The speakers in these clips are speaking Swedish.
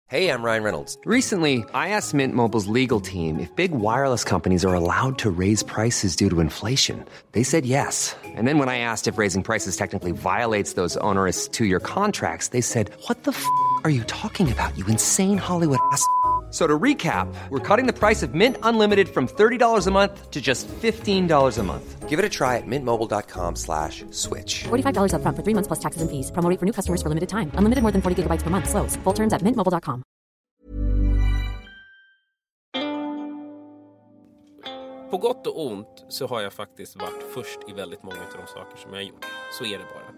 Hey, I'm Ryan Reynolds. Recently, I asked Mint Mobile's legal team if big wireless companies are allowed to raise prices due to inflation. They said yes. And then when I asked if raising prices technically violates those onerous two-year contracts, they said, "What the f*** are you talking about, you insane Hollywood ass?" So to recap, we're cutting the price of Mint Unlimited from $30 a month to just $15 a month. Give it a try at mintmobile.com/switch. $45 up front for 3 months plus taxes and fees. Promo rate for new customers for limited time. Unlimited more than 40 gigabytes per month. Slows full terms at mintmobile.com. På gott och ont så har jag faktiskt varit först i väldigt många av de saker som jag har gjort. Så är det bara.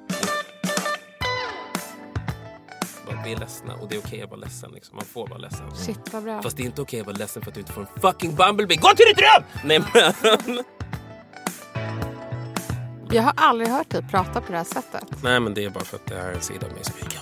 Vi är ledsna och det är okej att vara ledsen liksom. Man får vara ledsen. Shit, vad bra. Fast det är inte okej att vara ledsen för att du inte får en fucking Bumblebee. Gå till ditt rum! Nej, men... Jag har aldrig hört dig prata på det här sättet. Nej, men det är bara för att det är en sida av mig som jag kan.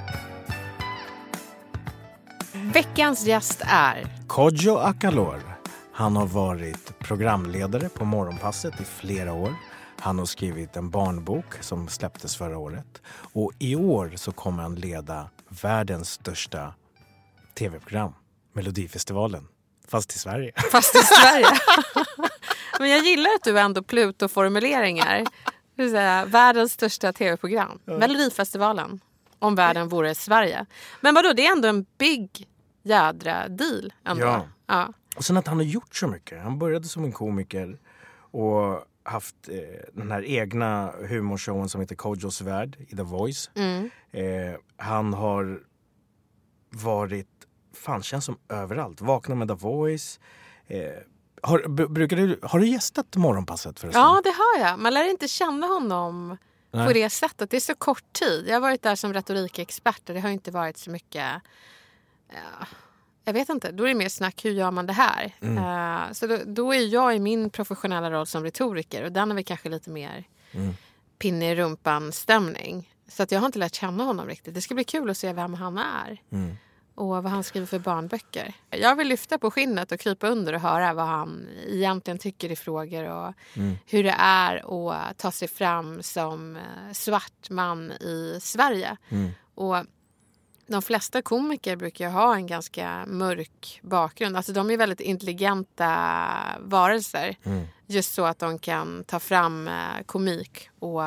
Veckans gäst är... Kodjo Akolor. Han har varit programledare på Morgonpasset i flera år. Han har skrivit en barnbok som släpptes förra året. Och i år så kommer han leda världens största tv-program, Melodifestivalen. Fast i Sverige. Fast i Sverige. Men jag gillar att du ändå Pluto-formuleringar. Det vill säga, världens största tv-program. Ja. Melodifestivalen. Om världen vore Sverige. Men vadå, det är ändå en big jädra deal ändå. Ja. Och sen att han har gjort så mycket. Han började som en komiker och haft den här egna humorshowen som heter Kodjos värld i The Voice. Han har varit, känns som överallt. Vakna med The Voice. Har du gästat Morgonpasset förresten? Ja, det har jag. Man lär inte känna honom på det sättet. Det är så kort tid. Jag har varit där som retorikexpert och det har inte varit så mycket... Jag vet inte, då är det mer snack, hur gör man det här? Så då är jag i min professionella roll som retoriker och den är väl kanske lite mer pinne i rumpan stämning. Så att jag har inte lärt känna honom riktigt. Det ska bli kul att se vem han är och vad han skriver för barnböcker. Jag vill lyfta på skinnet och krypa under och höra vad han egentligen tycker i frågor och hur det är att ta sig fram som svart man i Sverige. Och de flesta komiker brukar ju ha en ganska mörk bakgrund. Alltså de är väldigt intelligenta varelser. Just så att de kan ta fram komik och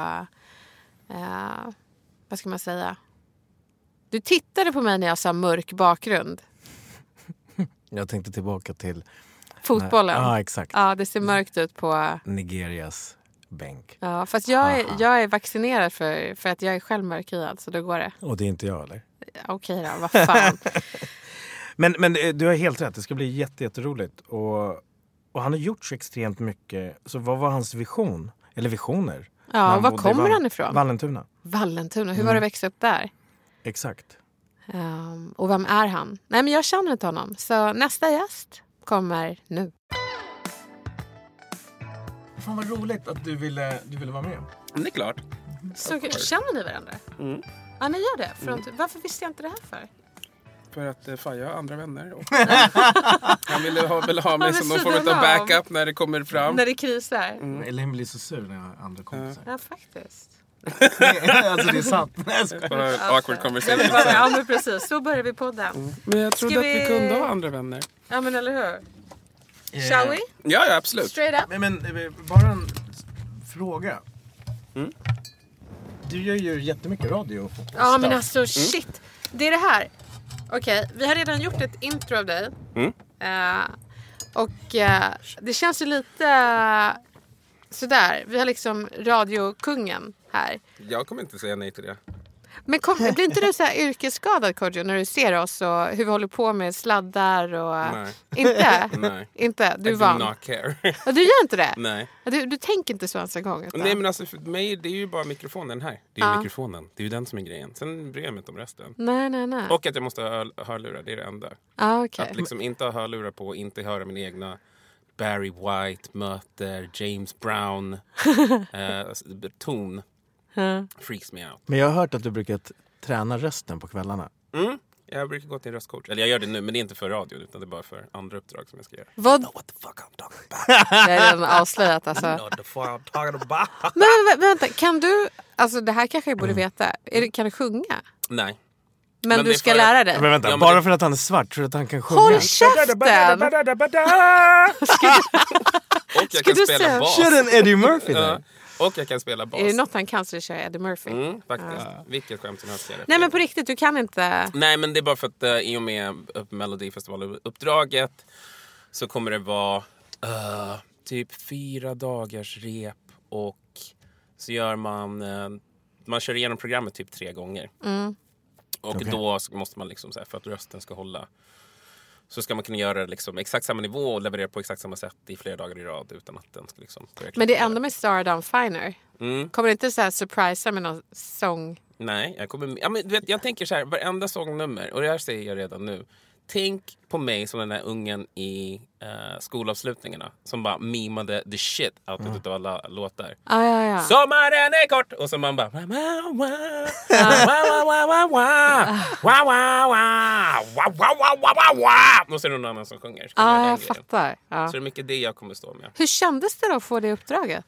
vad ska man säga? Du tittade på mig när jag sa mörk bakgrund. Jag tänkte tillbaka till fotbollen. Ja, exakt. Ja, det ser mörkt ut på Nigerias bänk. Ja, fast jag är vaccinerad för att jag är själv mörkhyad, så då går det. Och det är inte jag, eller? Okej då, vad fan. men du har helt rätt, det ska bli jätteroligt. Och han har gjort så extremt mycket. Så vad var hans vision? Eller visioner? Ja, var kommer han ifrån? Vallentuna. Vallentuna, hur var det att växa upp där? Exakt. Och vem är han? Nej, men jag känner inte honom. Så nästa gäst kommer nu. Fan vad roligt att du ville vara med. Det är klart. Så känner ni varandra? Ja, ni gör det. Varför visste jag inte det här för? För att jag har andra vänner. Och han ville ha mig som någon form av backup när det kommer fram. När det krisar. Elaine blir så sur när jag har andra kompisar. Ja, faktiskt. Alltså det är sant. Awkward conversation. Ja, men precis. Så börjar vi på den. Men jag trodde att vi kunde ha andra vänner. Ja, men eller hur? Shall we? Ja, absolut. Straight up. Men bara en fråga. Du gör ju jättemycket radio. Ja, men alltså shit. Det är det här. Okej, vi har redan gjort ett intro av dig. Det känns ju lite sådär. Vi har liksom radiokungen här. Jag kommer inte säga nej till det. Men blir inte du så här yrkesskadad, Kodjo, när du ser oss och hur vi håller på med sladdar och... Nej. Inte? Nej. Inte? Du I vann. do not care. Ja, du gör inte det? Nej. Du tänker inte så ens en gång? Utan... Nej, men alltså för mig, det är ju bara mikrofonen här. Det är ju mikrofonen. Det är ju den som är grejen. Sen bryr jag mig inte om resten. Nej. Och att jag måste ha hörlurar, det är det enda. Okay. Att liksom inte ha hörlurar på, inte höra min egna Barry White möter James Brown ton. Freaks me out. Men jag har hört att du brukar träna rösten på kvällarna. Jag brukar gå till en röstcoach. Eller jag gör det nu, men det är inte för radio utan det är bara för andra uppdrag som jag ska göra. Vad? What the fuck I'm talking about. Det är redan avslöjat alltså. What the fuck I'm talking about. Men vänta, kan du, alltså det här kanske jag borde veta. Kan du sjunga? Nej. Men du ska lära dig. Men vänta, bara för att han är svart tror du att han kan sjunga? Håll käften! Och jag kan spela bas. Kör en Eddie Murphy där. Och jag kan spela bas. Är det något han kan så kör Eddie Murphy? Faktiskt. Vilket skämt som helst. Nej men på riktigt, du kan inte... Nej men det är bara för att i och med Melodifestivaluppdraget så kommer det vara typ 4 dagars rep och så gör man kör igenom programmet typ 3 gånger. Och då måste man liksom så här, för att rösten ska hålla så ska man kunna göra liksom exakt samma nivå och leverera på exakt samma sätt i flera dagar i rad utan att den ska liksom... Men det är ändå med Star Dawn Finer. Kommer det inte så här surprisa med någon sång? Nej, jag tänker så här, varenda sångnummer, och det här säger jag redan nu. Tänk på mig som den där ungen i skolavslutningarna som bara mimade the shit out av alla låtar. Ja. Sommaren är kort! Och så man bara... Och så är det någon annan som sjunger. Jag fattar. Ja. Så det är mycket det jag kommer stå med. Hur kändes det då att få det uppdraget?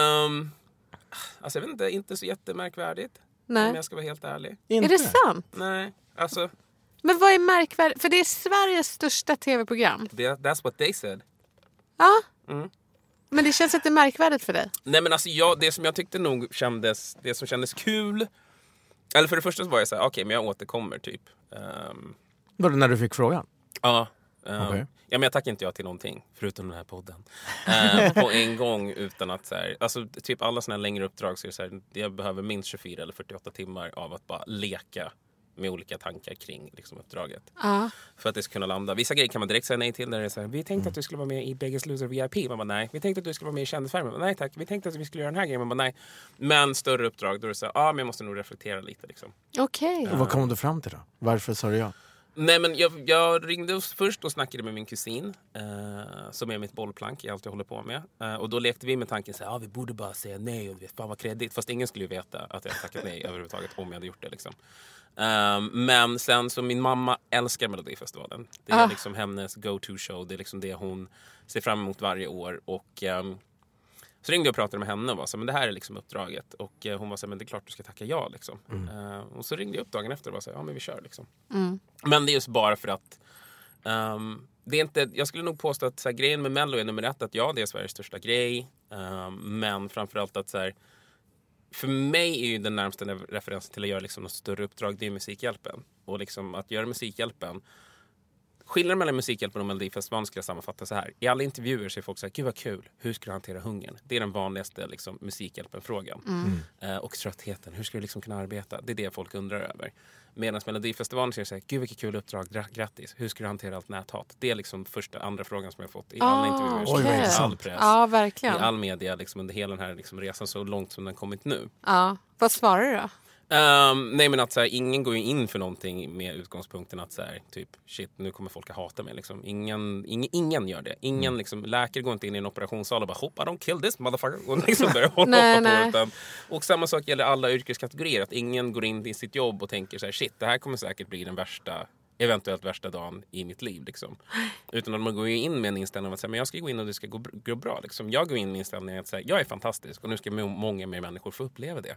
Alltså jag vet inte så jättemärkvärdigt. Nej. Om jag ska vara helt ärlig. Är det sant? Nej, alltså... Men vad är märkvärdigt? För det är Sveriges största tv-program. That's what they said. Ja. Men det känns inte märkvärdigt för dig. Nej men alltså det som jag tyckte nog det som kändes kul. Eller för det första så var jag så här, okej, men jag återkommer typ. Var det när du fick frågan? Ja. Okay. Ja men jag tackar inte till någonting förutom den här podden. På en gång utan att så här, alltså typ alla såna här längre uppdrag så är det så här, jag behöver minst 24 eller 48 timmar av att bara leka med olika tankar kring liksom, uppdraget. För att det ska kunna landa. Vissa grejer kan man direkt säga nej till. Där det är så här, vi tänkte att du skulle vara med i Biggest Loser VIP. Man bara nej. Vi tänkte att du skulle vara med i Kändisfarmen. Nej tack. Vi tänkte att vi skulle göra den här grejen. Man bara nej. Men större uppdrag då är det så här, men jag måste nog reflektera lite liksom. Okej. Vad kom du fram till då? Varför sa du ja? Nej men jag ringde först och snackade med min kusin som är mitt bollplank i allt jag håller på med. Och då lekte vi med tanken så här, vi borde bara säga nej och fan vad kredit. Fast ingen skulle ju veta att jag tackat nej överhuvudtaget om jag hade gjort det liksom. Men sen så min mamma älskar Melodifestivalen. Det är liksom hennes go-to-show. Det är liksom det hon ser fram emot varje år. Och så ringde jag och pratade med henne och var så men det här är liksom uppdraget. Och hon var så men det är klart du ska tacka ja liksom. Och så ringde jag upp dagen efter och var så men vi kör liksom. Men det är just bara för att det är inte, jag skulle nog påstå att så här, grejen med Mello är nummer 1 att det är Sveriges största grej. Men framförallt att så här, för mig är ju den närmaste referensen till att göra liksom något större uppdrag, det är Musikhjälpen. Och liksom att göra Musikhjälpen, skillnaden mellan Musikhjälpen och Melodifestivalen skulle jag sammanfatta så här. I alla intervjuer så är folk så här, gud vad kul, hur ska du hantera hungern? Det är den vanligaste liksom, Musikhjälpen-frågan. Och tröttheten, hur ska du liksom kunna arbeta? Det är det folk undrar över. Medan Melodifestivalen säger så här, gud vilket kul uppdrag, grattis. Hur ska du hantera allt näthat? Det är liksom andra frågan som jag har fått i alla intervjuer. Okay. I all press. Ja, verkligen. I all media liksom, under hela den här liksom, resan så långt som den kommit nu. Ja, vad svarar du då? Nej men att så här, ingen går ju in för någonting med utgångspunkten att så här, typ shit nu kommer folk att hata mig liksom. Ingen gör det. Ingen liksom, läkare går inte in i en operationssal och bara hoppa don't kill this motherfucker och liksom börjar hoppa på utan, och samma sak gäller alla yrkeskategorier att ingen går in i sitt jobb och tänker så här shit det här kommer säkert bli den eventuellt värsta dagen i mitt liv liksom. Utan att man går ju in med en inställning av att säga, men jag ska gå in och det ska gå bra liksom. Jag går in med inställningen att säga, jag är fantastisk och nu ska många mer människor få uppleva det.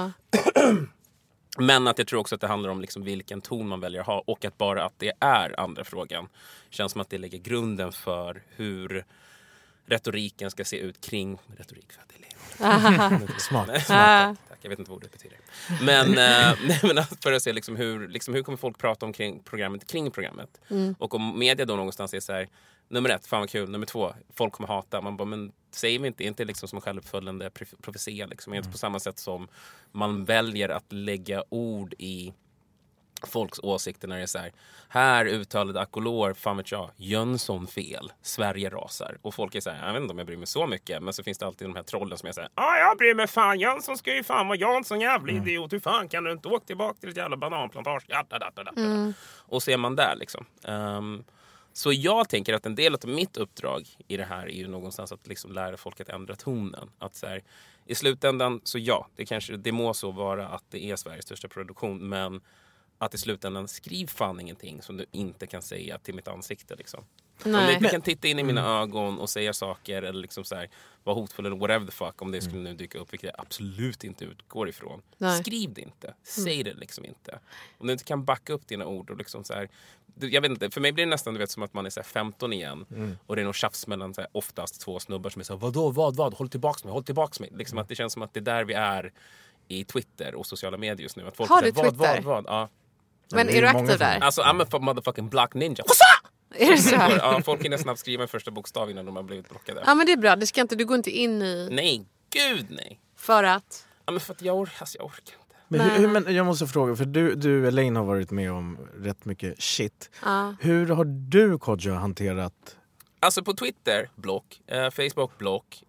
Men att jag tror också att det handlar om liksom vilken ton man väljer att ha och att bara att det är andra frågan känns som att det lägger grunden för hur retoriken ska se ut kring retorik för att det är Smart. Tack, jag vet inte vad det betyder. Men för att se liksom hur kommer folk prata om kring programmet. Och om media då någonstans är så här, nummer 1, fan vad kul, nummer 2, folk kommer hata. Man bara, men säger vi inte liksom som en självuppföljande profetia liksom. Inte på samma sätt som man väljer att lägga ord i folks åsikter när det är så här uttalade Akolor, fan vet jag, Jönsson fel, Sverige rasar. Och folk är så här, jag vet inte om jag bryr mig så mycket, men så finns det alltid de här trollen som är så här, jag bryr mig fan, Jönsson ska ju fan vara Jönsson jävla idiot, hur fan kan du inte åka tillbaka till ett jävla bananplantage? Och så är man där liksom. Så jag tänker att en del av mitt uppdrag i det här är ju någonstans att liksom lära folk att ändra tonen. Att så här, i slutändan så det må så vara att det är Sveriges största produktion, men att i slutändan skriv fan ingenting som du inte kan säga till mitt ansikte liksom. Nej. Om du inte kan titta in i mina ögon och säga saker eller liksom så här, vara hotfull eller whatever the fuck, om det skulle nu dyka upp, vilket jag absolut inte utgår ifrån. Nej. Skriv det inte. Säg det liksom inte. Om du inte kan backa upp dina ord och liksom så här, jag vet inte, för mig blir det nästan, du vet, som att man är så här 15 igen och det är någon tjafs mellan så här, oftast två snubbar som är så här, vad, håll tillbaks mig. Liksom att det känns som att det är där vi är i Twitter och sociala medier just nu. Att folk har du säger, Twitter? Vad? Ja. Men är du aktiv där? Alltså, I'm a motherfucking black ninja. Är det så här? Ja, folk hinner snabbt skriva en första bokstav innan de har blivit blockade. Ja, men det är bra. Du går inte in i... Nej, gud nej. För att... Ja, men för att jag orkar inte. Men jag måste fråga, för du Elaine har varit med om rätt mycket shit. Hur har du, Kodjo, hanterat... Alltså på Twitter, block. Facebook, block.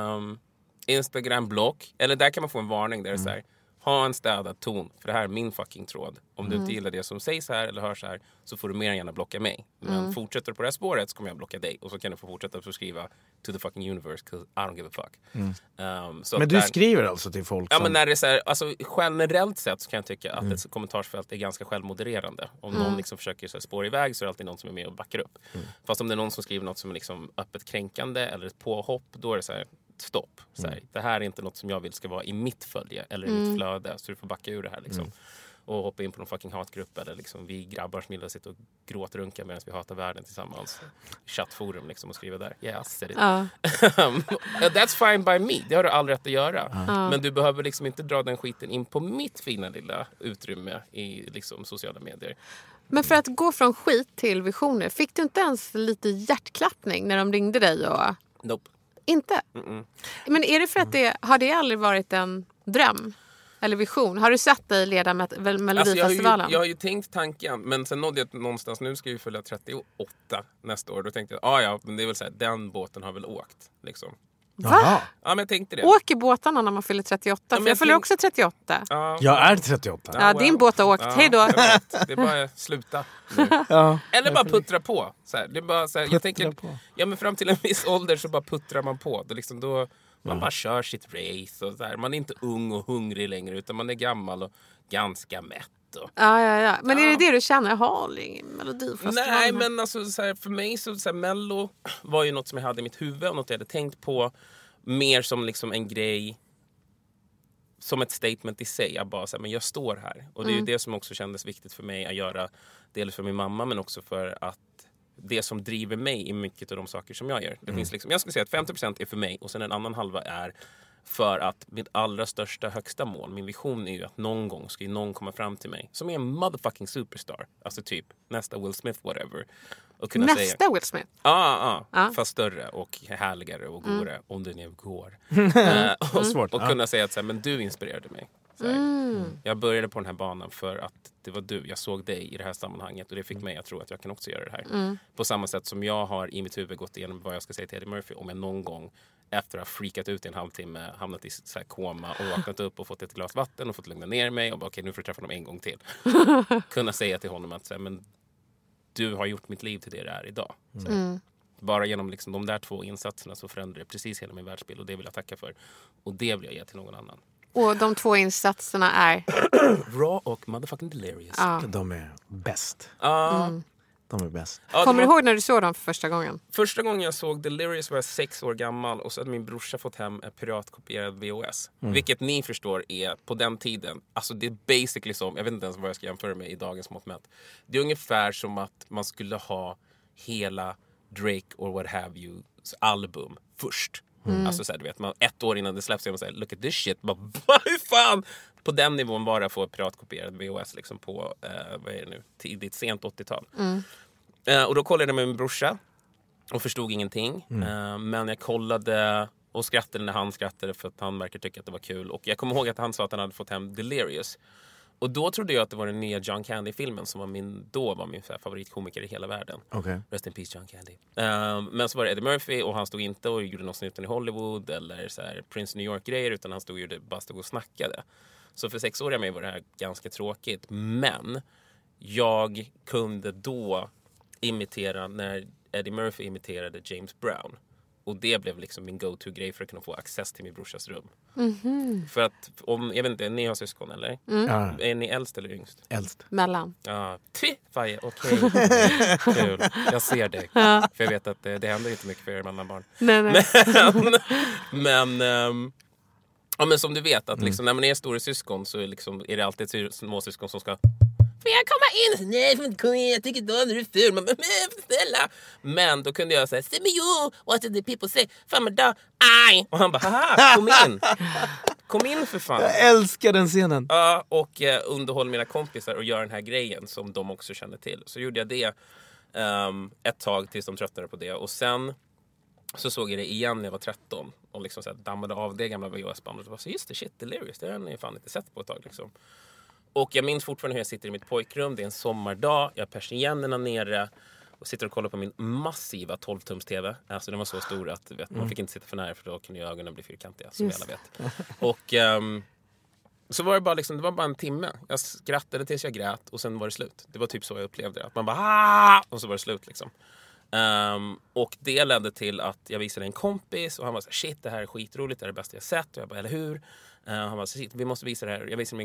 Instagram, block. Eller där kan man få en varning där det är så här, ha en städad ton, för det här är min fucking tråd. Om du inte gillar det som sägs här eller hörs här, så får du mer än gärna blocka mig. Men fortsätter du på det här spåret så kommer jag blocka dig. Och så kan du få fortsätta att skriva to the fucking universe, 'cause I don't give a fuck. Så Men du skriver alltså till folk Ja, som... men när det är så här, alltså, generellt sett så kan jag tycka att ett kommentarsfält är ganska självmodererande. Om någon liksom försöker så här, spåra iväg, så är det alltid någon som är med och backar upp. Fast om det är någon som skriver något som är liksom öppet kränkande eller ett påhopp, då är det så här, stopp. Så här, det här är inte något som jag vill ska vara i mitt följe eller i mitt flöde, så du får backa ur det här liksom. Och hoppa in på någon fucking hatgrupp eller liksom vi grabbar som gillar att sitta och gråtrunka medan vi hatar världen tillsammans. Chattforum liksom och skriva där. Yeah, I said it. That's fine by me. Det har du all rätt att göra. Men du behöver liksom inte dra den skiten in på mitt fina lilla utrymme i liksom sociala medier. Men för att gå från skit till visioner, fick du inte ens lite hjärtklappning när de ringde dig? Och... Nope. Inte? Men är det för att har det aldrig varit en dröm? Eller vision? Har du sett dig leda Melodifestivalen? Alltså jag har ju tänkt tanken, men sen nådde jag någonstans, nu ska vi följa 38 nästa år. Då tänkte jag, men det är väl så här, den båten har väl åkt liksom. Va? Ja, men jag tänkte det. Åker båtarna när man fyller 38? För jag fyller också 38. Jag är 38. Ja, din båt har åkt. Hej då. Det är bara sluta nu. Eller bara puttra på. Så här, det är bara så här, jag tänker, ja, men fram till en viss ålder så bara puttrar man på. Det liksom då man bara kör sitt race och så här. Man är inte ung och hungrig längre, utan man är gammal och ganska mätt. Ja. Men är det du känner? Jaha, Melodifestivalen? Nej, men alltså, så här, för mig så här, Mello var ju något som jag hade i mitt huvud och något jag hade tänkt på mer som liksom en grej, som ett statement i sig. Jag bara så här, men jag står här. Och det är ju det som också kändes viktigt för mig att göra, dels för min mamma men också för att det som driver mig i mycket av de saker som jag gör. Det finns liksom, jag skulle säga att 50% är för mig och sen en annan halva är för att mitt allra största högsta mål, min vision är ju att någon gång ska ju någon komma fram till mig som är en motherfucking superstar. Alltså typ nästa Will Smith, whatever. Och kunna nästa Will Smith? Ja. Fast större och härligare och godare, om det nu går. Och kunna säga att så här, men du inspirerade mig. Jag började på den här banan för att det var du. Jag såg dig i det här sammanhanget och det fick mig att tro att jag kan också göra det här. På samma sätt som jag har i mitt huvud gått igenom vad jag ska säga till Eddie Murphy om jag någon gång efter att ha freakat ut i en halvtimme, hamnat i så här koma och vaknat upp och fått ett glas vatten och fått lugna ner mig och bara okej, nu får jag träffa honom en gång till. Kunna säga till honom att så här, men du har gjort mitt liv till det det är idag. Bara genom liksom de där 2 insatserna så förändrar det precis hela min världsbild och det vill jag tacka för. Och det vill jag ge till någon annan. Och de 2 insatserna är? Raw och motherfucking delirious. De är bäst. De är bäst. Kommer du ihåg när du såg dem för första gången? Första gången jag såg Delirious var jag 6 år gammal och så hade min brorsa fått hem en piratkopierad VHS. Vilket ni förstår är på den tiden, alltså det är basically som, jag vet inte ens vad jag ska jämföra med i dagens mått mätt. Det är ungefär som att man skulle ha hela Drake or what have you album först. Alltså så här, du vet, man 1 år innan det släpps man säger look at this shit, bara vad fan. På den nivån var det att få piratkopierad VHS liksom på vad är det nu, tidigt sent 80-tal. Och då kollade jag med min brorsa och förstod ingenting. Men jag kollade och skrattade när han skrattade för att han verkar tycka att det var kul. Och jag kommer ihåg att han sa att han hade fått hem Delirious. Och då trodde jag att det var den nya John Candy-filmen som var min så här, favoritkomiker i hela världen. Rest in peace John Candy. Men så var det Eddie Murphy och han stod inte och gjorde något snuten i Hollywood eller så här, Prince New York-grejer, utan han bara stod och snackade. Så för 6-åriga mig var det här ganska tråkigt. Men jag kunde då imitera när Eddie Murphy imiterade James Brown. Och det blev liksom min go-to-grej för att kunna få access till min brorsas rum. För att, jag vet inte, ni har syskon eller? Är ni äldst eller yngst? Äldst. Mellan. Ja, okej. Kul. Jag ser dig. För jag vet att det händer inte mycket för er mellanbarn. Nej. Men som du vet, att liksom, när man är stora syskon så är det alltid småsyskon som ska... Får jag komma in? Nej, får inte komma in. Jag tycker då är du ful. Men snälla. Men då kunde jag säga, se mig jo. What did the people say? Fan, då. Aj. Och han bara, haha, kom in. Kom in för fan. Jag älskar den scenen. Ja, och underhåll mina kompisar och göra den här grejen som de också känner till. Så gjorde jag det ett tag tills de tröttnade på det. Och sen så såg jag det igen när jag var 13. Och liksom så här, dammade av det gamla VHS-bandet. Och var så, just det, shit, Delirious. Det har jag fan inte sett på ett tag liksom. Och jag minns fortfarande hur jag sitter i mitt pojkrum. Det är en sommardag. Jag har persiennerna nere. Och sitter och kollar på min massiva 12-tums-tv. Alltså den var så stor att man fick inte sitta för nära. För då kunde ju ögonen bli fyrkantiga. Som alla vet. Och så var det bara liksom, det var bara en timme. Jag skrattade tills jag grät. Och sen var det slut. Det var typ så jag upplevde det. Att man bara Aah! Och så var det slut liksom. Och det ledde till att jag visade en kompis. Och han var så här, shit, det här är skitroligt. Det är det bästa jag sett. Och jag bara, eller hur? Han var så shit, vi måste visa det här. Jag visade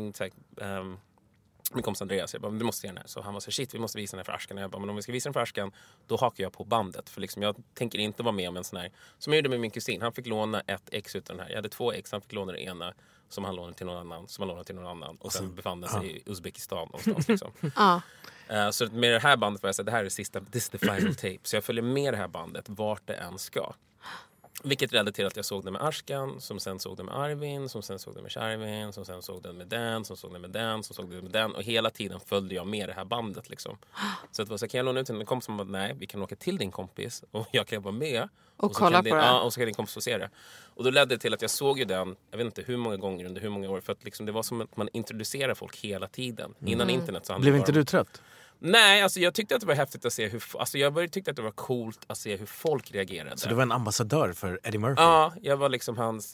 min kompis Andreas. Jag bara, du måste se den här. Så han var så shit, vi måste visa den här för Arskan. Jag bara, men om vi ska visa den för Arskan, då hakar jag på bandet. För liksom, jag tänker inte vara med om en sån här. Som jag gjorde med min kusin. Han fick låna ett ex utan den här. Jag hade 2 ex. Han fick låna det ena. Som han lånade till någon annan. Som han lånade till någon annan. Och sen befann han sig i Uzbekistan någonstans liksom. Så med det här bandet var jag säga, det här är det sista, this is the final tape. Så jag följer med det här bandet vart det än ska. Vilket ledde till att jag såg det med Arskan, som sen såg det med Arvin, som sen såg det med Sharvin, som sen såg den med den, som såg det med den, som såg det med den. Och hela tiden följde jag med det här bandet liksom. Så det var så, kan jag låna ut till en kompis som bara, nej, vi kan åka till din kompis och jag kan vara med. Och kolla på det. Ja, och så kan din kompis få se det. Och då ledde det till att jag såg ju den, jag vet inte hur många gånger under hur många år. För att liksom, det var som att man introducerar folk hela tiden. Innan internet så Blev inte du trött? Nej, alltså jag tyckte att det var häftigt att se hur... Alltså jag tyckte att det var coolt att se hur folk reagerade. Så du var en ambassadör för Eddie Murphy? Ja, jag var liksom hans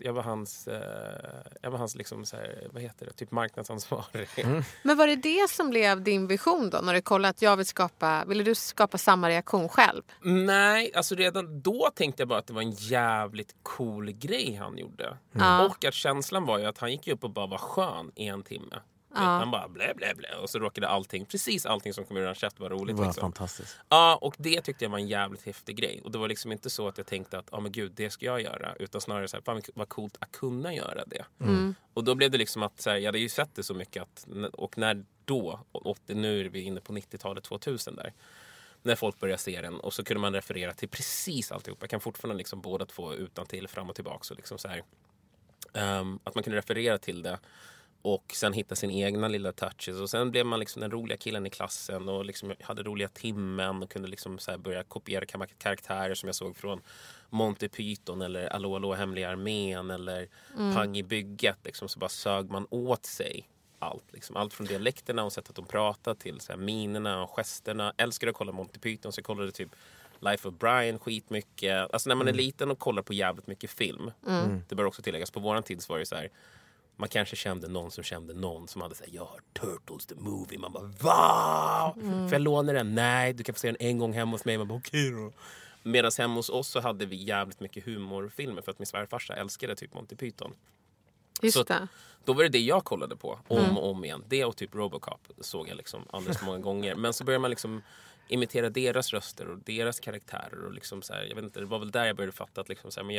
liksom så här, vad heter det? Typ marknadsansvarig. Men var det som blev din vision då? När du kollade att jag ville du skapa samma reaktion själv? Nej, alltså redan då tänkte jag bara att det var en jävligt cool grej han gjorde. Och att känslan var ju att han gick upp och bara var skön i en timme. Han bara blä. Och så råkade precis allting som kom ur hans chatt var roligt. Det var liksom. fantastiskt. Ja, och det tyckte jag var en jävligt häftig grej. Och det var liksom inte så att jag tänkte att, men gud, det ska jag göra. Utan snarare så här, fan vad coolt att kunna göra det. Och då blev det liksom att, så här, jag hade ju sett det så mycket att, och när då, nu är vi inne på 90-talet, 2000 där. När folk började se den. Och så kunde man referera till precis alltihop. Jag kan fortfarande liksom båda två utan till fram och tillbaka. Så liksom så här, att man kunde referera till det. Och sen hitta sin egna lilla touches. Och sen blev man liksom den roliga killen i klassen. Och liksom hade roliga timmen. Och kunde liksom så här börja kopiera karaktärer som jag såg från Monty Python. Eller Allo hemliga armén. Eller Pang i bygget. Liksom, så bara sög man åt sig allt. Liksom. Allt från dialekterna och sättet att de pratade till så här, minerna och gesterna. Älskade att kolla Monty Python. Så jag kollade typ Life of Brian skitmycket. Alltså när man är liten och kollar på jävligt mycket film. Det bör också tilläggas. På våran tid så var det så här. Man kanske kände någon som kände någon som hade sagt, jag har Turtles the Movie. Man bara, va? Får jag låna den? Nej, du kan få se den en gång hemma hos mig. Man bara, okej då. Medan hemma hos oss så hade vi jävligt mycket humorfilmer. För att min svärfarsa älskade typ Monty Python. Just så det. Då var det jag kollade på om och om igen. Det och typ Robocop såg jag liksom alldeles för många gånger. Men så började man liksom imitera deras röster och deras karaktärer. Och liksom så här, jag vet inte, det var väl där jag började fatta att liksom så här, men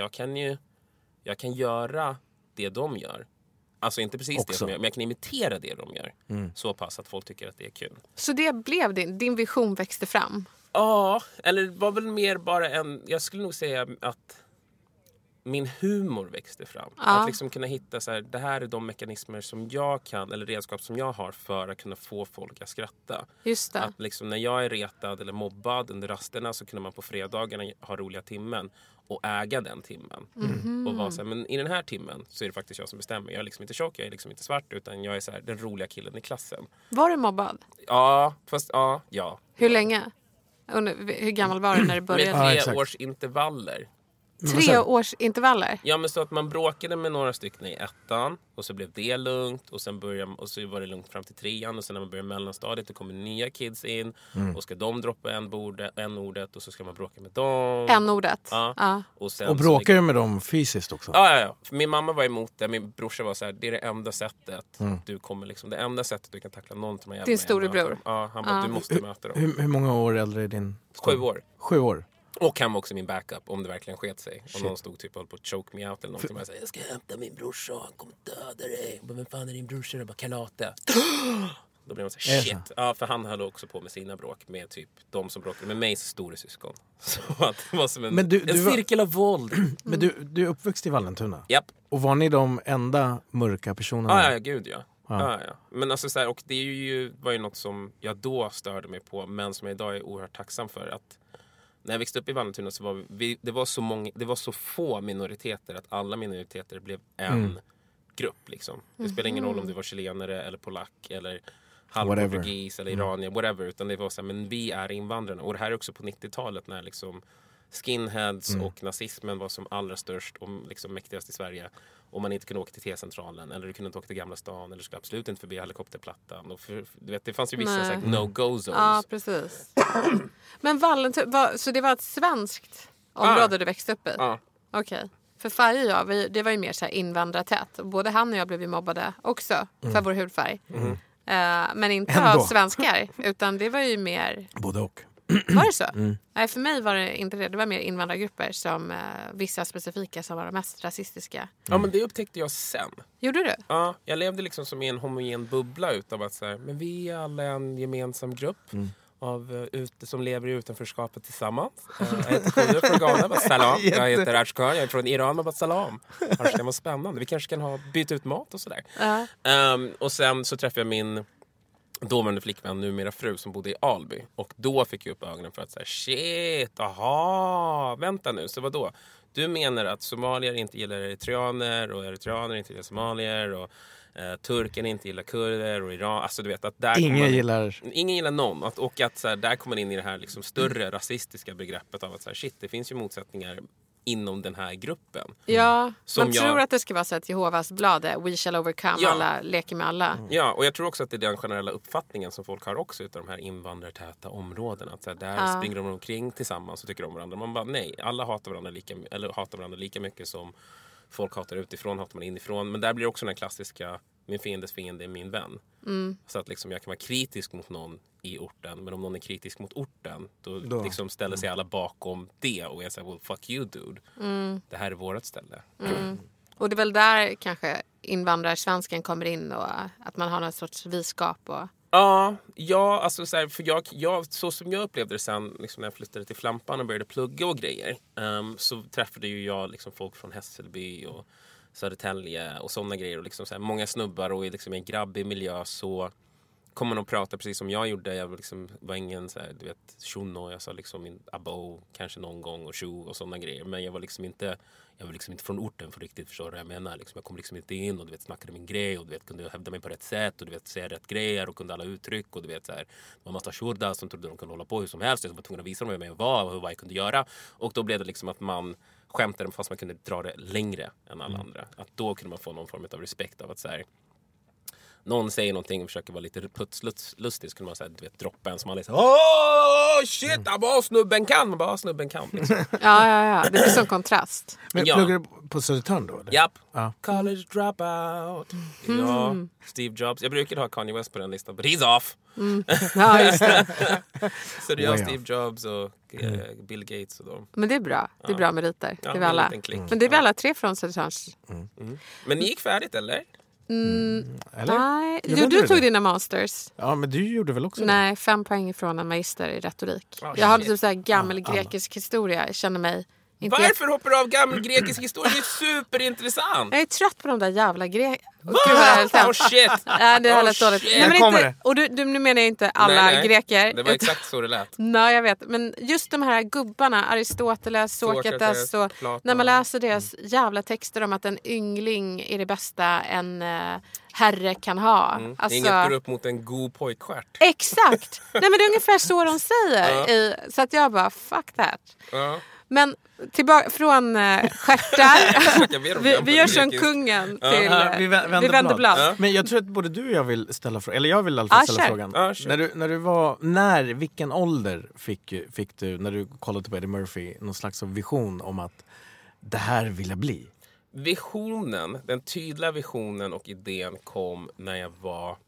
jag kan göra det de gör. Alltså inte precis också det som jag, men jag kan imitera det de gör. Så pass att folk tycker att det är kul. Så det blev din vision växte fram? Ja, eller det var väl mer bara jag skulle nog säga att min humor växte fram. Att liksom kunna hitta så här, det här är de mekanismer som jag kan, eller redskap som jag har för att kunna få folk att skratta. Just det. Att liksom när jag är retad eller mobbad under rasterna så kunde man på fredagarna ha roliga timmen och äga den timmen. Och vara så här, men i den här timmen så är det faktiskt jag som bestämmer. Jag är liksom inte tjock, jag är liksom inte svart, utan jag är så här, den roliga killen i klassen. Var du mobbad? Ja, fast ja. Hur länge? Hur gammal var du när det började? Med 3 års intervaller. 3-årsintervaller? Ja, men så att man bråkade med några stycken i 1:an och så blev det lugnt och sen och så var det lugnt fram till 3:an och sen när man börjar mellanstadiet då kommer nya kids in och ska de droppa en ordet och så ska man bråka med dem. En-ordet? Ja. Och bråkar du med dem fysiskt också? Ja. För min mamma var emot det. Min brorsa var så här, det är det enda sättet du kommer liksom, det enda sättet du kan tackla någon som är din storebror? Ja, han bara, du måste möta dem. Hur många år äldre är din? 7 år. 7 år? Och han var också min backup om det verkligen sket sig. Om någon stod typ och på att choke me out eller någonting. Jag sa, jag ska hämta min brorsa, han kommer döda dig. Men vem fan är din brorsa? Jag bara, Karate. Då blev man så här, shit. Ja, för han höll också på med sina bråk med typ de som bråkade med mig stora syskon. Så att det var som en cirkel av våld. Men du är uppväxt i Vallentuna? Japp. Och var ni de enda mörka personerna? Ja, gud ja. Ja. Men alltså så här, och det var ju något som jag då störde mig på, men som jag idag är oerhört tacksam för. Att när jag växte upp i Vallentuna så var det var så få minoriteter att alla minoriteter blev en grupp liksom. Det spelar ingen roll om du var chilenare eller polack eller halvportugis eller iranier, whatever, utan det var så här, men vi är invandrarna. Och det här är också på 90-talet när liksom skinheads och nazismen var som allra störst och liksom mäktigast i Sverige. Och man inte kunde åka till T-centralen eller du kunde inte åka till Gamla stan eller skulle absolut inte förbi helikopterplattan. Och du vet, det fanns ju vissa no-go zones. Ja, precis. Men Vallentuna, så det var ett svenskt område du växte upp i? Ja. Okej. För Faye och jag, det var ju mer så här invandrartätt. Både han och jag blev ju mobbade också för vår hudfärg. Men inte av svenskar, utan det var ju mer... Både och. Var det så? Nej, för mig var det inte det. Det var mer invandrargrupper som vissa specifika som var de mest rasistiska. Ja, men det upptäckte jag sen. Gjorde du? Ja, jag levde liksom som i en homogen bubbla utav att så här, men vi är alla en gemensam grupp som lever i utanförskapet tillsammans. Jag heter Kudur från Ghana, salam. Jag heter Ashkar, jag är från Iran, bara salam. Det var spännande. Vi kanske kan byta ut mat och sådär. Och sen så träffade jag min dåvarande flickvän, numera fru, som bodde i Alby. Och då fick jag upp ögonen för att säga, shit, aha, vänta nu, så vadå? Du menar att somalier inte gillar eritreaner och eritreaner inte gillar somalier och turken inte gillar kurder och Iran, alltså du vet att där ingen gillar någon och att så här, där kommer man in i det här liksom större rasistiska begreppet av att så här, shit, det finns ju motsättningar inom den här gruppen. Ja, man tror att det ska vara så att Jehovas blad är we shall overcome, alla leker med alla. Ja, och jag tror också att det är den generella uppfattningen som folk har också utav de här invandrartäta områdena. Att så här, där springer de omkring tillsammans och tycker om varandra. Man bara, nej, alla hatar varandra lika mycket som folk hatar utifrån, hatar man inifrån. Men där blir också den klassiska, min fiendes fiende är min vän. Så att liksom jag kan vara kritisk mot någon i orten, men om någon är kritisk mot orten då liksom ställer sig alla bakom det och jag säger, well, fuck you dude. Det här är vårt ställe. Och det är väl där kanske invandrarsvensken kommer in och att man har någon sorts viskap och... Ja, alltså så här, för jag så som jag upplevde det sen liksom när jag flyttade till Flampan och började plugga och grejer, så träffade ju jag liksom folk från Hässelby och Södertälje och sådana grejer och liksom så här, många snubbar och i liksom en grabbig miljö så kommer man att prata precis som jag gjorde. Jag liksom var ingen så här, du vet, shuno, jag sa liksom abo kanske någon gång och shu och sådana grejer, men jag var liksom inte från orten för riktigt förstår vad jag menar. Liksom, jag kom liksom inte in och du vet snackade min grej och du vet kunde hävda mig på rätt sätt och du vet säga rätt grejer och kunde alla uttryck och du vet så här, det var en massa shurda som trodde de kunde hålla på hur som helst. Jag var tvungen att visa dem vem jag var och vad jag kunde göra och då blev det liksom att man skämtade fast man kunde dra det längre än alla andra. Att då kunde man få någon form av respekt av att så här, någon säger någonting och försöker vara lite putslustig, så kunde man säga, du vet, droppa en som alla säger, åh shit, bara snubben kan liksom. Ja, det blir sån kontrast. Men pluggar du på Södertörn då? Eller? Japp. College dropout. Ja, Steve Jobs. Jag brukade ha Kanye West på den listan, but he's off. Ja, just det. Så det är Steve Jobs och Bill Gates och dem. Men det är bra. Det är bra meriter. Ja, det är alla. Men det är väl alla tre från Södertörns. Men ni gick färdigt, eller? Eller? Nej, du tog dina masters. Ja, men du gjorde väl också Nej, 5 poäng ifrån en magister i retorik. Jag hade typ så här gammal grekisk historia. Jag känner mig inte... Varför hoppar du av gammal grekisk historia? Det är superintressant. Jag är trött på de där jävla grekerna. Oh shit. Ja, det är helt dåligt. Nej, men inte, och nu menar jag inte alla greker. Det var exakt så det lät. Nej, jag vet. Men just de här gubbarna, Aristoteles, Sokrates och när man läser deras jävla texter om att en yngling är det bästa en herre kan ha. Alltså, inget går upp mot en god pojkstjärt. Exakt. Nej, men det är ungefär så de säger. Så att jag bara, fuck that. Men tillbaka från stjärtar. vi gör som kungen till vi vänder blad. Men jag tror att både du och jag vill ställa frågan. Eller jag vill i alla fall ställa frågan. Vilken ålder fick du när du kollade på Eddie Murphy någon slags vision om att det här vill jag bli? Den tydliga visionen och idén kom när jag var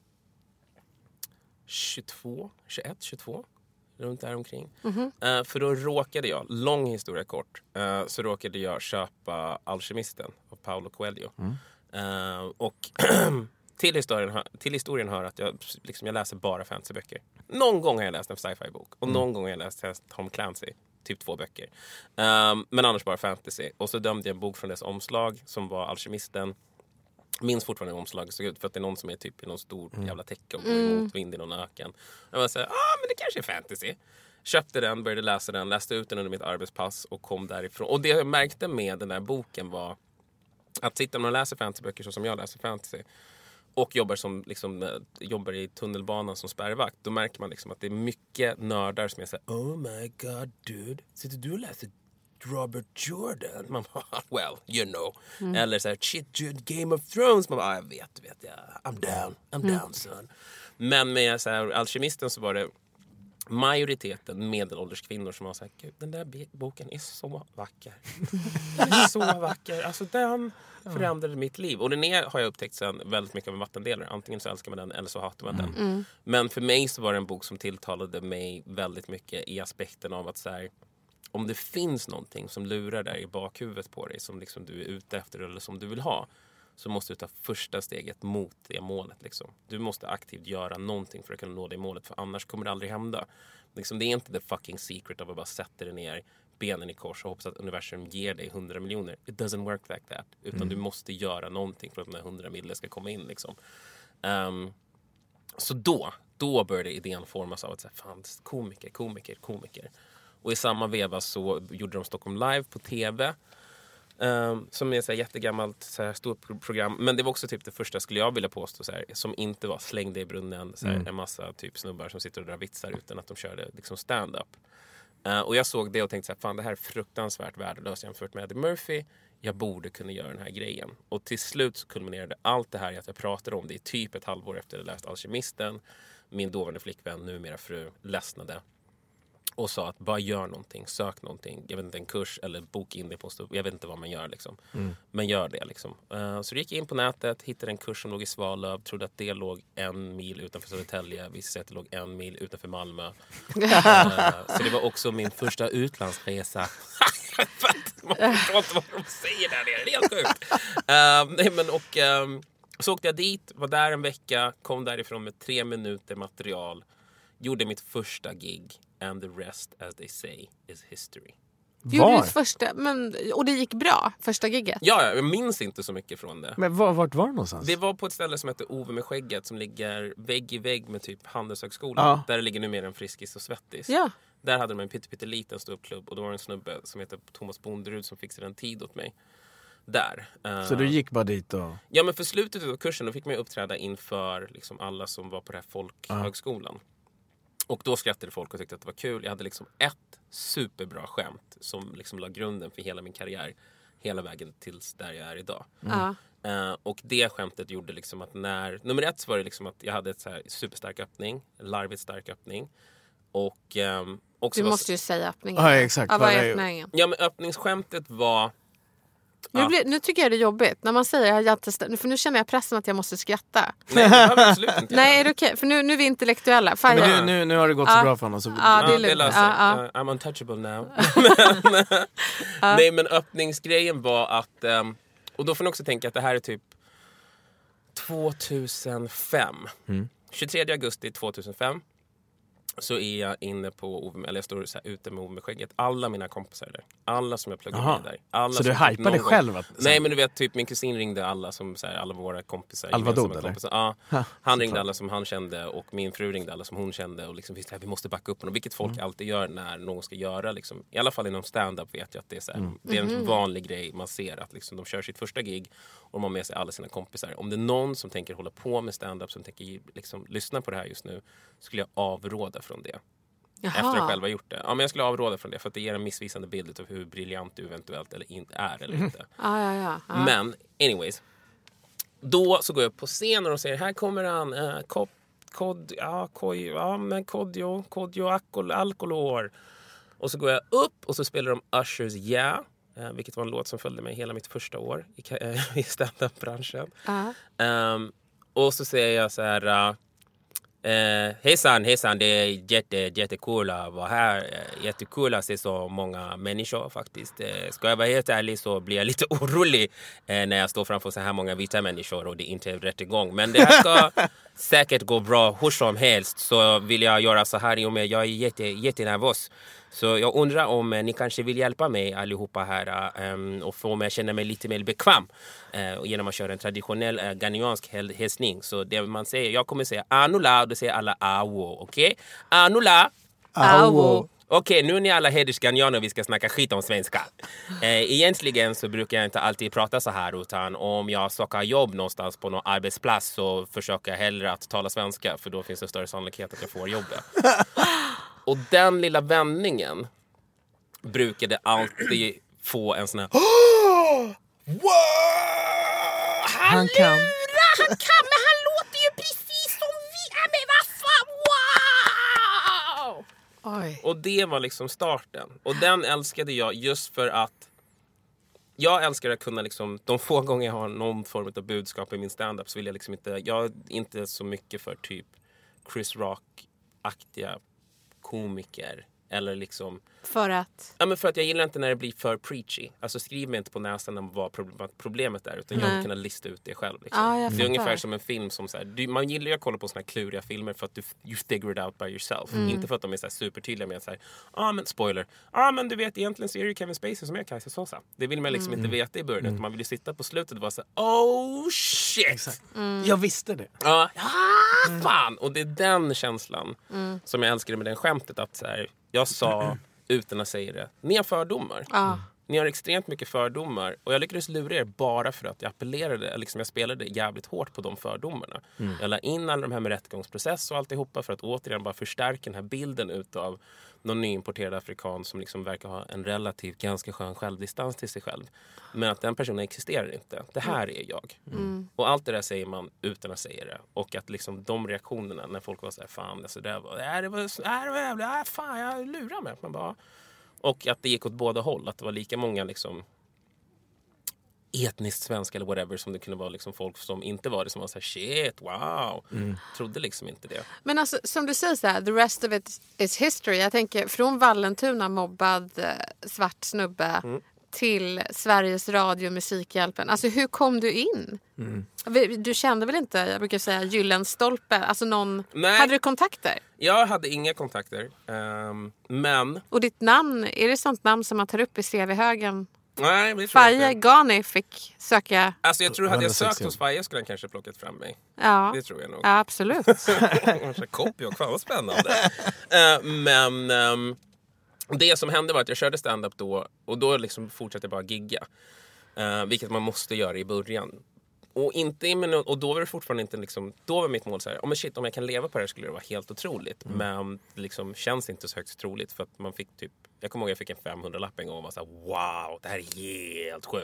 22, runt där omkring. För då råkade jag, lång historia kort, så råkade jag köpa Alkemisten av Paulo Coelho. Och till historien hör att jag läser bara fantasyböcker. Någon gång har jag läst en sci-fi-bok och någon gång har jag läst Tom Clancy. Typ 2 böcker. Men annars bara fantasy. Och så dömde jag en bok från dess omslag som var Alkemisten. Minns fortfarande omslaget såg ut för att det är någon som är typ i någon stor jävla täcke och går emot vind i någon öken. Jag var såhär, men det kanske är fantasy. Köpte den, började läsa den, läste ut den under mitt arbetspass och kom därifrån. Och det jag märkte med den där boken var att sitta och läser fantasyböcker så som jag läser fantasy och jobbar i tunnelbanan som spärrvakt, då märker man liksom att det är mycket nördar som är såhär, oh my god dude, sitter du och läser Robert Jordan? Man bara, well, you know. Eller såhär, shit dude, Game of Thrones. Man bara, jag vet, I'm down son. Men med såhär, Alkemisten så var det majoriteten medelålders kvinnor som var såhär, gud, den där boken är så vacker. Den är så vacker. Alltså den förändrade mitt liv. Och den har jag upptäckt sen väldigt mycket av en vattendelare. Antingen så älskar man den eller så hatar man den. Men för mig så var det en bok som tilltalade mig väldigt mycket i aspekten av att så här, om det finns någonting som lurar där i bakhuvudet på dig som liksom du är ute efter eller som du vill ha, så måste du ta första steget mot det målet. Liksom. Du måste aktivt göra någonting för att kunna nå det målet, för annars kommer det aldrig hända. Liksom, det är inte the fucking secret av att bara sätta dig ner, benen i kors och hoppas att universum ger dig 100 miljoner. It doesn't work like that. Utan du måste göra någonting för att de här 100 miljoner ska komma in. Liksom. Så då började idén formas av att säga, fan, komiker. Och i samma veva så gjorde de Stockholm Live på tv. Som är så här jättegammalt så här stort program. Men det var också typ det första, skulle jag vilja påstå, så här, som inte var slängde i brunnen så här, en massa typ snubbar som sitter och drar vitsar utan att de körde liksom stand-up. Och jag såg det och tänkte så här, fan, det här är fruktansvärt värdelöst jämfört med Eddie Murphy. Jag borde kunna göra den här grejen. Och till slut så kulminerade allt det här i att jag pratade om det i typ ett halvår efter att jag läst Alkemisten. Min dåvarande flickvän, numera fru, ledsnade. Och sa att bara gör någonting, sök någonting. Jag vet inte, en kurs eller bok in det på stå. Jag vet inte vad man gör liksom. Men gör det liksom. Så gick jag in på nätet, hittade en kurs som låg i Svalöv. Trodde att det låg 1 mil utanför Södertälje. Visste sig att det låg 1 mil utanför Malmö. Så det var också min första utlandsresa. Man förstår inte vad de säger där nere. Det är helt sjukt. Så åkte jag dit, var där en vecka. Kom därifrån med 3 minuter material. Gjorde mitt första gig. And the rest, as they say, is history. Och det gick bra, första gigget? Ja, jag minns inte så mycket från det. Men vart var det någonstans? Det var på ett ställe som heter Ove med skägget, som ligger vägg i vägg med typ Handelshögskolan. Där ligger numera en Friskis och Svettis. Ja. Där hade de en pytteliten ståuppklubb och då var det en snubbe som heter Thomas Bonderud som fixade en tid åt mig. Där. Så du gick bara dit och... Ja, men för slutet av kursen då fick man uppträda inför liksom alla som var på den här folkhögskolan. Och då skrattade folk och tyckte att det var kul. Jag hade liksom ett superbra skämt som liksom la grunden för hela min karriär. Hela vägen tills där jag är idag. Och det skämtet gjorde liksom att nummer 1 så var det liksom att jag hade ett så här superstark öppning. Larvigt stark öppning. Och också du måste ju säga öppningen. Ja, exakt. Vad är öppningen? Ja, men öppningsskämtet var... Nu tycker jag det är jobbigt när man säger för nu känner jag pressen att jag måste skratta. Nej, det har vi absolut inte. Nej, är det okej? För nu är vi intellektuella. Men nu har det gått så bra för honom. Så... det är lugnt. I'm untouchable now. Nej, men öppningsgrejen var att... och då får ni också tänka att det här är typ 2005. 23 augusti 2005. Så är jag inne på Ove, eller jag står så här ute med Ove med skägget. Alla mina kompisar är där. Alla som jag pluggar med där. Alla så du hypade dig själv? Nej, men du vet, typ min kusin ringde alla som så här, alla våra kompisar. Alvadod, eller? Ja, han ringde alla som han kände och min fru ringde alla som hon kände och liksom visste att vi måste backa upp honom. Vilket folk alltid gör när någon ska göra liksom. I alla fall inom stand-up vet jag att det är så här, det är en vanlig grej man ser att liksom, de kör sitt första gig och de har med sig alla sina kompisar. Om det är någon som tänker hålla på med stand-up, som tänker liksom lyssna på det här just nu, skulle jag avråda från det. Efter att jag själv har gjort det. Ja, men jag skulle avråda från det för att det ger en missvisande bild av hur briljant du eventuellt eller inte är eller inte. Ja. Men anyways. Då så går jag upp på scenen och säger här kommer han Kodjo Alkolor. Och så går jag upp och så spelar de Ushers Yeah. Vilket var en låt som följde mig hela mitt första år i stand-up-branschen. Och så säger jag så här... hejsan, det är jättekul att vara här. Jättekul att se så många människor faktiskt. Ska jag vara helt ärlig så blir jag lite orolig när jag står framför så här många vita människor och det inte är rätt igång. Men det här ska säkert gå bra hur som helst, så vill jag göra så här i och med jag är jättenervös. Så jag undrar om ni kanske vill hjälpa mig allihopa här och få mig att känna mig lite mer bekväm genom att köra en traditionell ghaniansk hälsning. Så det man säger, jag kommer säga anula och då säger alla awo, okej? Anula, awo. Okej, nu är ni alla hedersghanianer och vi ska snacka skit om svenska. Egentligen så brukar jag inte alltid prata så här, utan om jag söker jobb någonstans på någon arbetsplats så försöker jag hellre att tala svenska, för då finns det större sannolikhet att jag får jobbet. Och den lilla vändningen brukade alltid få en sån här... Wow! Han kan, men han låter ju precis som vi är. Men vad fan, wow! Oj. Och det var liksom starten. Och den älskade jag just för att jag älskar att kunna liksom, de få gånger jag har någon form av budskap i min stand-up så vill jag liksom inte, jag är inte så mycket för typ Chris Rock-aktiga komiker eller liksom... För att? Ja, men för att jag gillar inte när det blir för preachy. Alltså skriv mig inte på näsan om vad problemet är, utan jag vill kunna lista ut det själv. Liksom. Det är ungefär som en film som så här, man gillar ju att kolla på såna här kluriga filmer för att you figure it out by yourself. Inte för att de är så här supertydliga med så här, men spoiler. Men du vet, egentligen så är det ju Kevin Spacey som är Kajsa Sosa. Det vill man liksom inte veta i början. Man vill ju sitta på slutet och vara så här, oh shit! Exakt. Jag visste det. Ja, fan! Och det är den känslan som jag älskar med den skämtet, att så här, jag sa utan att säga det, ni har fördomar. Ni har extremt mycket fördomar. Och jag lyckades lura er bara för att jag appellerade, liksom jag spelade jävligt hårt på de fördomarna. Jag la in alla de här med rättegångsprocess och alltihopa för att återigen bara förstärka den här bilden utav någon nyimporterad afrikan som liksom verkar ha en relativt ganska skön självdistans till sig själv. Men att den personen existerar inte. Det här är jag. Och allt det där säger man utan att säga det. Och att liksom de reaktionerna när folk var så här, fan, alltså det var fan, jag lurar mig. Man bara... Och att det gick åt båda håll. Att det var lika många liksom etniskt svenska eller whatever som det kunde vara liksom folk som inte var det, som var så här, shit, wow. Trodde liksom inte det. Men alltså, som du säger så här, the rest of it is history. Jag tänker från Vallentuna, mobbad svart snubbe till Sveriges Radio Musikhjälpen. Alltså hur kom du in? Du kände väl inte, jag brukar säga, Gyllenstolpe, alltså någon... Nej. Hade du kontakter? Jag hade inga kontakter, men... Och ditt namn, är det sånt namn som man tar upp i CV-högen? Nej, det tror Faye jag inte. Ghani fick söka... Alltså jag tror, hade jag sökt hos Faye skulle han kanske plockat fram mig. Ja. Det tror jag nog. Ja, absolut. Copy och fan vad spännande. Men det som hände var att jag körde stand-up då. Och då liksom fortsatte jag bara gigga. Vilket man måste göra i början. Och, och då var det fortfarande inte liksom, då var mitt mål så här, om jag kan leva på det här skulle det vara helt otroligt. Men det liksom känns inte så högt troligt för att man fick typ, jag kommer ihåg jag fick en 500-lapp en gång och var så här, wow, det här är helt sjukt.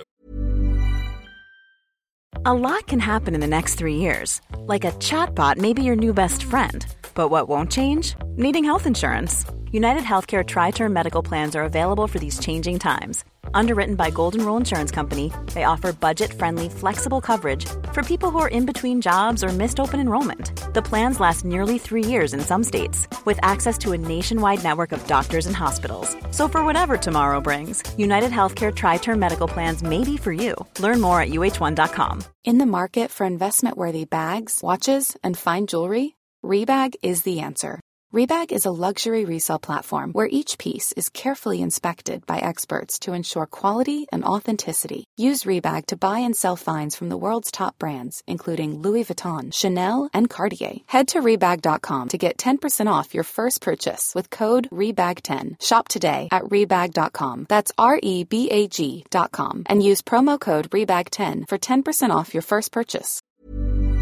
A lot can happen in the next 3 years. Like a chatbot may be your new best friend. But what won't change? Needing health insurance. United Healthcare Tri-Term Medical Plans are available for these changing times. Underwritten by Golden Rule Insurance Company, they offer budget-friendly, flexible coverage for people who are in between jobs or missed open enrollment. The plans last nearly 3 years in some states, with access to a nationwide network of doctors and hospitals. So for whatever tomorrow brings, United Healthcare Tri-Term Medical Plans may be for you. Learn more at uh1.com. In the market for investment-worthy bags, watches, and fine jewelry, Rebag is the answer. Rebag is a luxury resale platform where each piece is carefully inspected by experts to ensure quality and authenticity. Use Rebag to buy and sell finds from the world's top brands, including Louis Vuitton, Chanel, and Cartier. Head to Rebag.com to get 10% off your first purchase with code REBAG10. Shop today at Rebag.com. That's REBAG.com. And use promo code REBAG10 for 10% off your first purchase.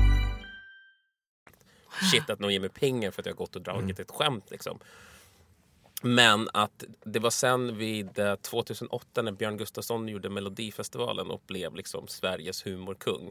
Shit, att någon ger mig pengar för att jag har gått och dragit ett skämt liksom. Men att det var sen vid 2008 när Björn Gustafsson gjorde Melodifestivalen och blev liksom Sveriges humorkung.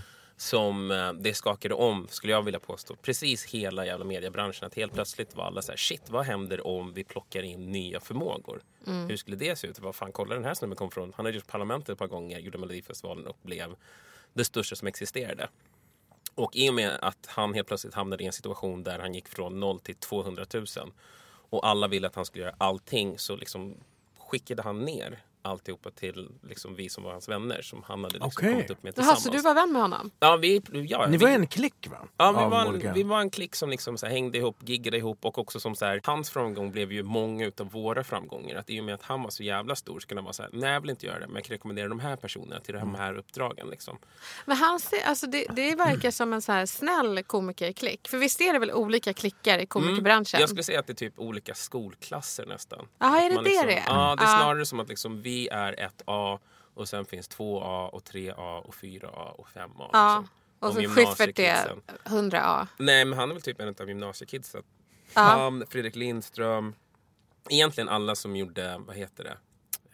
Som det skakade om, skulle jag vilja påstå, precis hela jävla mediebranschen. Att helt plötsligt var alla så här, shit, vad händer om vi plockar in nya förmågor? Hur skulle det se ut? Vad fan, kolla den här snubben kom från. Han hade gjort Parlamentet ett par gånger, gjorde Melodifestivalen och blev det största som existerade. Och i och med att han helt plötsligt hamnade i en situation där han gick från 0 till 200 000 och alla ville att han skulle göra allting, så liksom skickade han ner alltihopa till liksom vi som var hans vänner som han hade liksom kommit upp med tillsammans. Så du var vän med honom? Ja, Ni var en klick, va? Ja, vi var en klick som liksom så här hängde ihop, giggade ihop, och också som så här, hans framgång blev ju många utav våra framgångar. Att i och med att han var så jävla stor så kunde han vara så här, nej, jag vill inte göra det, men jag kan rekommendera de här personerna till de här uppdragen liksom. Men det verkar som en så här snäll komikerklick. För visst är det väl olika klickar i komikerbranschen? Jag skulle säga att det är typ olika skolklasser nästan. Ja, är det man det liksom, det är? Ja, det är snarare som att liksom vi är 1A och sen finns 2A och 3A och 4A och 5A. Ja, liksom. och så Schyffert är 100A. Nej, men han är väl typ en av gymnasiekidsen. Han, Fredrik Lindström, egentligen alla som gjorde, vad heter det?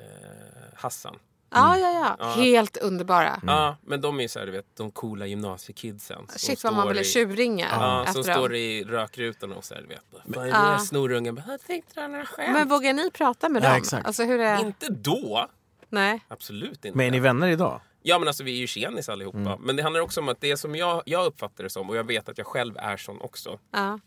Hassan. Ja. Helt underbara. Ja, men de är ju så här, du vet, de coola gymnasiekidsen. Shit, vad man ville tjurringa. Ja, som står i rökrutan och så här, du vet. Vad är det? Snorungen. Jag tänkte han skämt. Men vågar ni prata med dem? Exakt. Alltså, hur är... Inte då. Nej. Absolut inte. Men är ni vänner idag? Ja, men alltså vi är ju tjenis allihopa. Men det handlar också om att det som jag uppfattar det som, och jag vet att jag själv är sån också.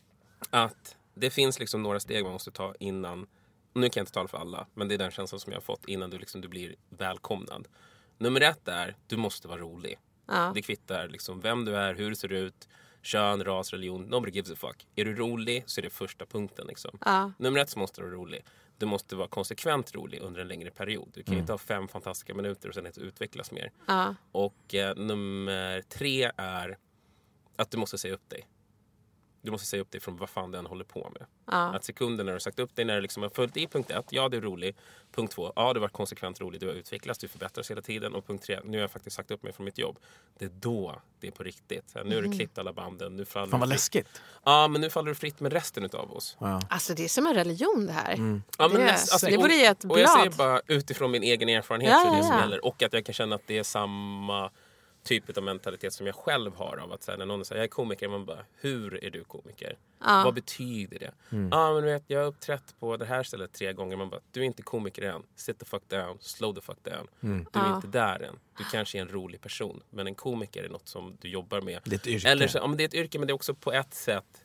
Att det finns liksom några steg man måste ta innan. Nu kan jag inte tala för alla, men det är den känslan som jag har fått innan du blir välkomnad. Nummer 1 är, du måste vara rolig. Det kvittar liksom vem du är, hur du ser ut, kön, ras, religion. Nobody gives a fuck. Är du rolig så är det första punkten liksom. Nummer 1 så måste du vara rolig. Du måste vara konsekvent rolig under en längre period. Du kan inte ha 5 fantastiska minuter och sen inte utvecklas mer. Och nummer 3 är att du måste säga upp dig. Du måste säga upp dig från vad fan den håller på med. Att sekunden när du har sagt upp dig, när du liksom har följt i punkt 1, ja, du är rolig. Punkt 2, ja, du har varit konsekvent rolig, du har utvecklats, du förbättras hela tiden. Och punkt 3, nu har jag faktiskt sagt upp mig från mitt jobb. Det är då det är på riktigt. Så här, nu har du klippt alla banden. Nu faller fan vad läskigt. Ja, men nu faller du fritt med resten utav oss. Alltså det är som en religion det här. Ja, men det borde ge ett blad. Och jag säger bara utifrån min egen erfarenhet så är det som gäller. Och att jag kan känna att det är samma typ av mentalitet som jag själv har av att så här, när någon säger jag är komiker, man bara, hur är du komiker? Vad betyder det? Men du vet, jag har uppträtt på det här stället 3 gånger, man bara, du är inte komiker än, sit the fuck down, slow the fuck down. Du är inte där än. Du kanske är en rolig person, men en komiker är något som du jobbar med. Det är ett yrke. Eller så, men det är ett yrke, men det är också på ett sätt,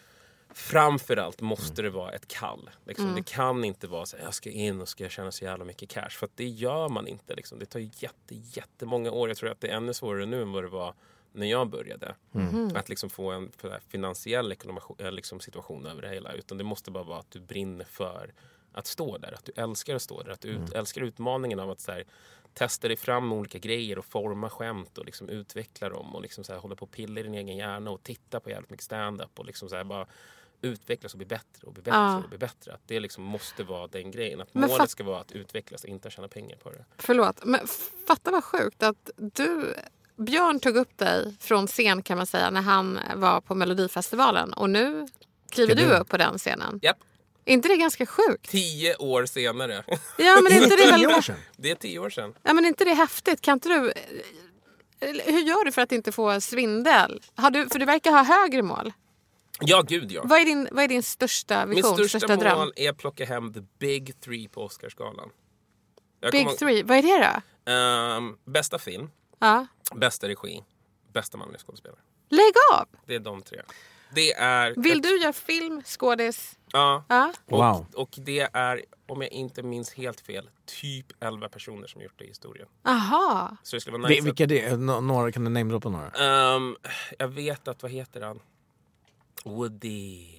framförallt måste det vara ett kall. Liksom. Det kan inte vara så att jag ska in och ska tjäna så jävla mycket cash. För att det gör man inte. Liksom. Det tar jättemånga år. Jag tror att det är ännu svårare nu än vad det var när jag började. Att liksom få en finansiell liksom, situation över det hela. Utan det måste bara vara att du brinner för att stå där. Att du älskar att stå där. Att du älskar utmaningen av att så här, testa dig fram med olika grejer och forma skämt och liksom utveckla dem. Och liksom så här, hålla på och pilla i din egen hjärna och titta på jävligt mycket stand-up. Och liksom så här, bara utvecklas och bli bättre och bli bättre och bli bättre. Att det liksom måste vara den grejen. Att målet ska vara att utvecklas och inte tjäna pengar på det. Förlåt, men fatta vad sjukt att Björn tog upp dig från scen kan man säga när han var på Melodifestivalen. Och nu kliver du upp på den scenen. Japp. Är inte det ganska sjukt? 10 år senare. Ja, men inte det väl... 10 år sedan? Det är 10 år sedan. Ja, men inte det häftigt? Kan inte du... Hur gör du för att inte få svindel? För du verkar ha högre mål. Ja, gud ja. Vad är din största vision? Min största dröm? mål är att plocka hem the big 3 på Oscarsgalan. Big 3? Vad är det då? Bästa film. Bästa regi. Bästa manliga skådespelare. Lägg av! Det är de 3. Det är... Vill du göra film, skådis? Ja. Wow. Och det är, om jag inte minns helt fel, typ 11 personer som gjort det i historien. Aha. Så det skulle vara nice. Vilka är det? Några, kan du namedroppa några? Jag vet att, vad heter han? Woody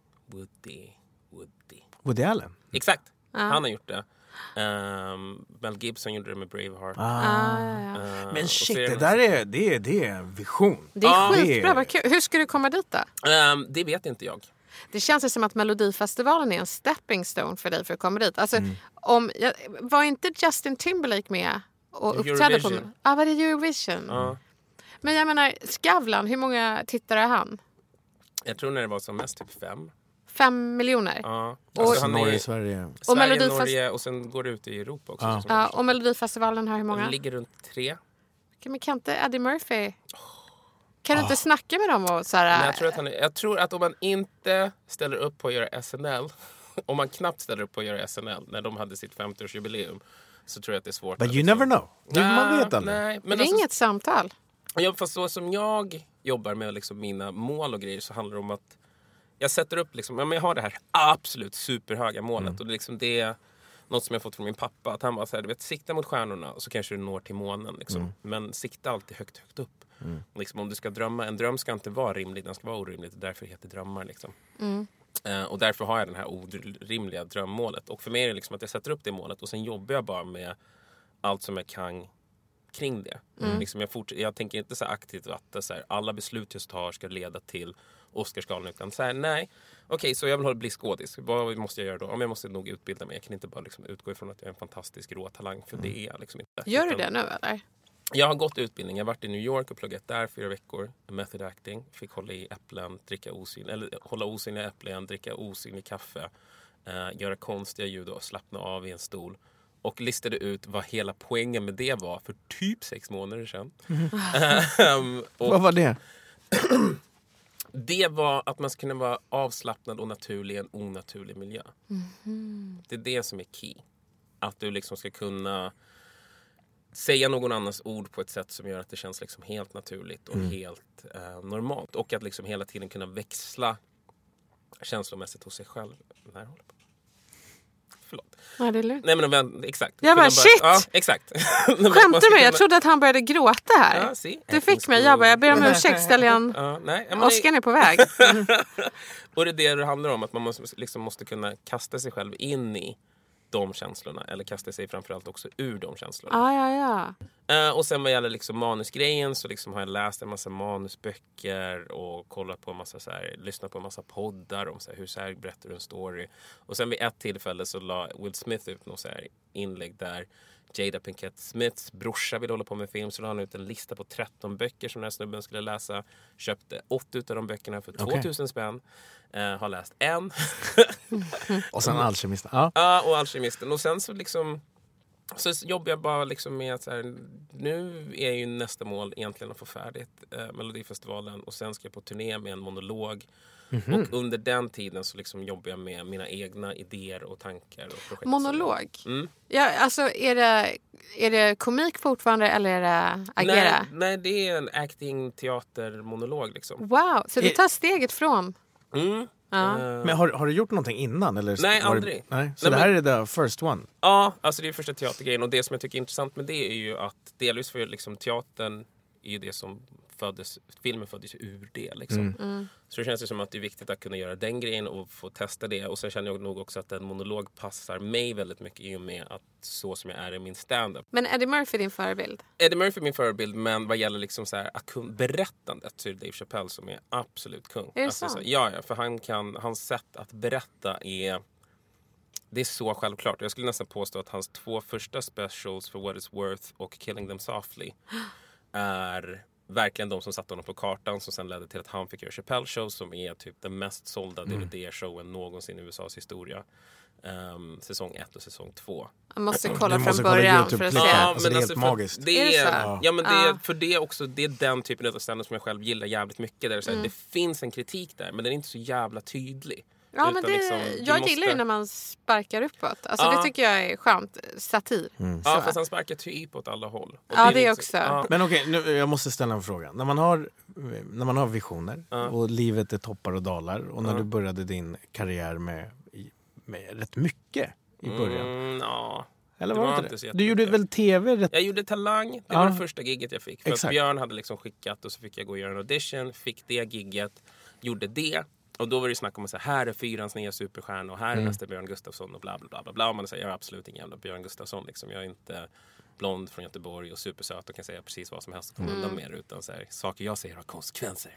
Allen? Exakt. Han har gjort det. Mel Gibson gjorde det med Braveheart. Men shit, det där är en vision. Det är skitbra, vad kul. Hur ska du komma dit då? Det vet inte jag. Det känns som att Melodifestivalen är en stepping stone för dig för att komma dit. Alltså, var inte Justin Timberlake med och uppträdde på... var det Eurovision? Men jag menar, Skavlan, hur många tittare har han? Jag tror när det var som mest typ 5. 5 miljoner. Ja. Och, Alltså, han Norge, är Sverige. Sverige, Norge och sen går det ut i Europa också. Ja, och Melodifestivalen har hur många? Det ligger runt 3. Men kan inte Eddie Murphy... Kan du inte snacka med dem och så här... Men jag tror att om man inte ställer upp på att göra SNL, om man knappt ställer upp på att göra SNL när de hade sitt 50-årsjubileum, så tror jag att det är svårt. But you never know. Man vet aldrig. Nej, men Ring ett samtal. Ja, fast så som jag jobbar med liksom mina mål och grejer, så handlar det om att jag sätter upp liksom, jag har det här absolut superhöga målet och det är något som jag fått från min pappa, att han bara säger, du vet, sikta mot stjärnorna och så kanske du når till månen liksom. Men sikta alltid högt upp. Liksom, om du ska drömma, en dröm ska inte vara rimlig, den ska vara orimlig, därför heter drömmar liksom. Och därför har jag det här orimliga drömmålet, och för mig är det liksom att jag sätter upp det målet och sen jobbar jag bara med allt som jag kan kring det. Liksom jag tänker inte så aktivt att så här, alla beslut jag tar ska leda till Oscarsgalan, utan så här, nej. Okej, så jag vill bli skådis. Vad måste jag göra då? Jag måste nog utbilda mig. Jag kan inte bara liksom utgå ifrån att jag är en fantastisk råtalang, för det är jag liksom inte. Gör du det nu eller? Jag har gått utbildning. Jag har varit i New York och pluggat där 4 veckor. Method acting. Fick hålla i äpplen, hålla osynliga äpplen, dricka osynlig kaffe, göra konstiga ljud och slappna av i en stol. Och listade ut vad hela poängen med det var för typ 6 månader sedan. Vad var det? Det var att man ska kunna vara avslappnad och naturlig i en onaturlig miljö. Det är det som är key. Att du liksom ska kunna säga någon annans ord på ett sätt som gör att det känns liksom helt naturligt och helt normalt. Och att liksom hela tiden kunna växla känslomässigt hos sig själv. Nej, håller på. Förlåt. Ja, det är lugnt. Nej, men exakt. Jag bara, shit! Ja, exakt. Skämtar du med? Jag trodde att han började gråta här. Ja, see? Du fick mig. Jag ber om ursäkt, ställer jag en... Oscar är på väg. Och det är det handlar om, att man måste kunna kasta sig själv in i de känslorna, eller kasta sig framförallt också ur de känslorna. Och sen vad gäller liksom manusgrejen, så liksom har jag läst en massa manusböcker och kollat på en massa så här, lyssnat på en massa poddar om så här, hur så här berättar du en story. Och sen vid ett tillfälle så la Will Smith ut något så här inlägg där Jada Pinkett Smiths brorsa vill hålla på med film, så la han ut en lista på 13 böcker som den här snubben skulle läsa. Köpte 8 utav de böckerna för 2000 spänn. Har läst en. Och sen Alkemisten. Ja. Ja, och Alkemisten. Och sen så liksom så jobbar jag bara liksom med att så här, nu är ju nästa mål egentligen att få färdigt Melodifestivalen, och sen ska jag på turné med en monolog. Och under den tiden så liksom jobbar jag med mina egna idéer och tankar och projekt. Monolog? Ja, alltså är det komik fortfarande eller är det agera? Nej, det är en acting teatermonolog liksom. Wow, så du tar steget från... Men har du gjort någonting innan? Eller Nej, aldrig. Nej. Så det här är the first one? Ja, alltså det är första teatergrejen, och det som jag tycker är intressant med det är ju att delvis för liksom teatern är ju det som filmen föddes ur det liksom. Så det känns ju som att det är viktigt att kunna göra den grejen och få testa det. Och sen känner jag nog också att en monolog passar mig väldigt mycket i och med att så som jag är i min stand-up. Men Eddie Murphy är din förebild? Eddie Murphy är min förebild, men vad gäller liksom så här berättandet så är det Dave Chappelle som är absolut kung. Är det alltså, så? Ja, för hans sätt att berätta det är så självklart. Jag skulle nästan påstå att hans 2 första specials, For What It's Worth och Killing Them Softly, är verkligen de som satte honom på kartan, som sen ledde till att han fick göra Chappelle Show, som är typ den mest sålda DVD-showen någonsin i USAs historia. Säsong 1 och säsong 2. Jag måste kolla från början för att se. Ja, men det är helt magiskt. Det är för det är också, det är den typen av stand-up som jag själv gillar jävligt mycket, där det, så här, det finns en kritik där, men den är inte så jävla tydlig. Ja, men jag gillar ju när man sparkar uppåt. Alltså det tycker jag är skönt. Satir. Ja, fast han sparkar typ åt alla håll. Och ja, det är liksom, också. Ja. Men okej, nu, jag måste ställa en fråga. När man har visioner och livet är toppar och dalar, och när du började din karriär med rätt mycket i början. Eller var det inte det? Du gjorde väl tv? Jag gjorde Talang. Det var det första gigget jag fick. För att Björn hade liksom skickat, och så fick jag gå och göra en audition. Fick det gigget. Gjorde det. Och då var det snack om att säga, här är 4:ans nya superstjärna och här är nästa Björn Gustafsson och bla bla bla bla. Och man säger, jag är absolut ingen jävla Björn Gustafsson liksom. Jag är inte blond från Göteborg och supersöt och kan säga precis vad som helst och komma undan med, utan så här, saker jag säger har konsekvenser.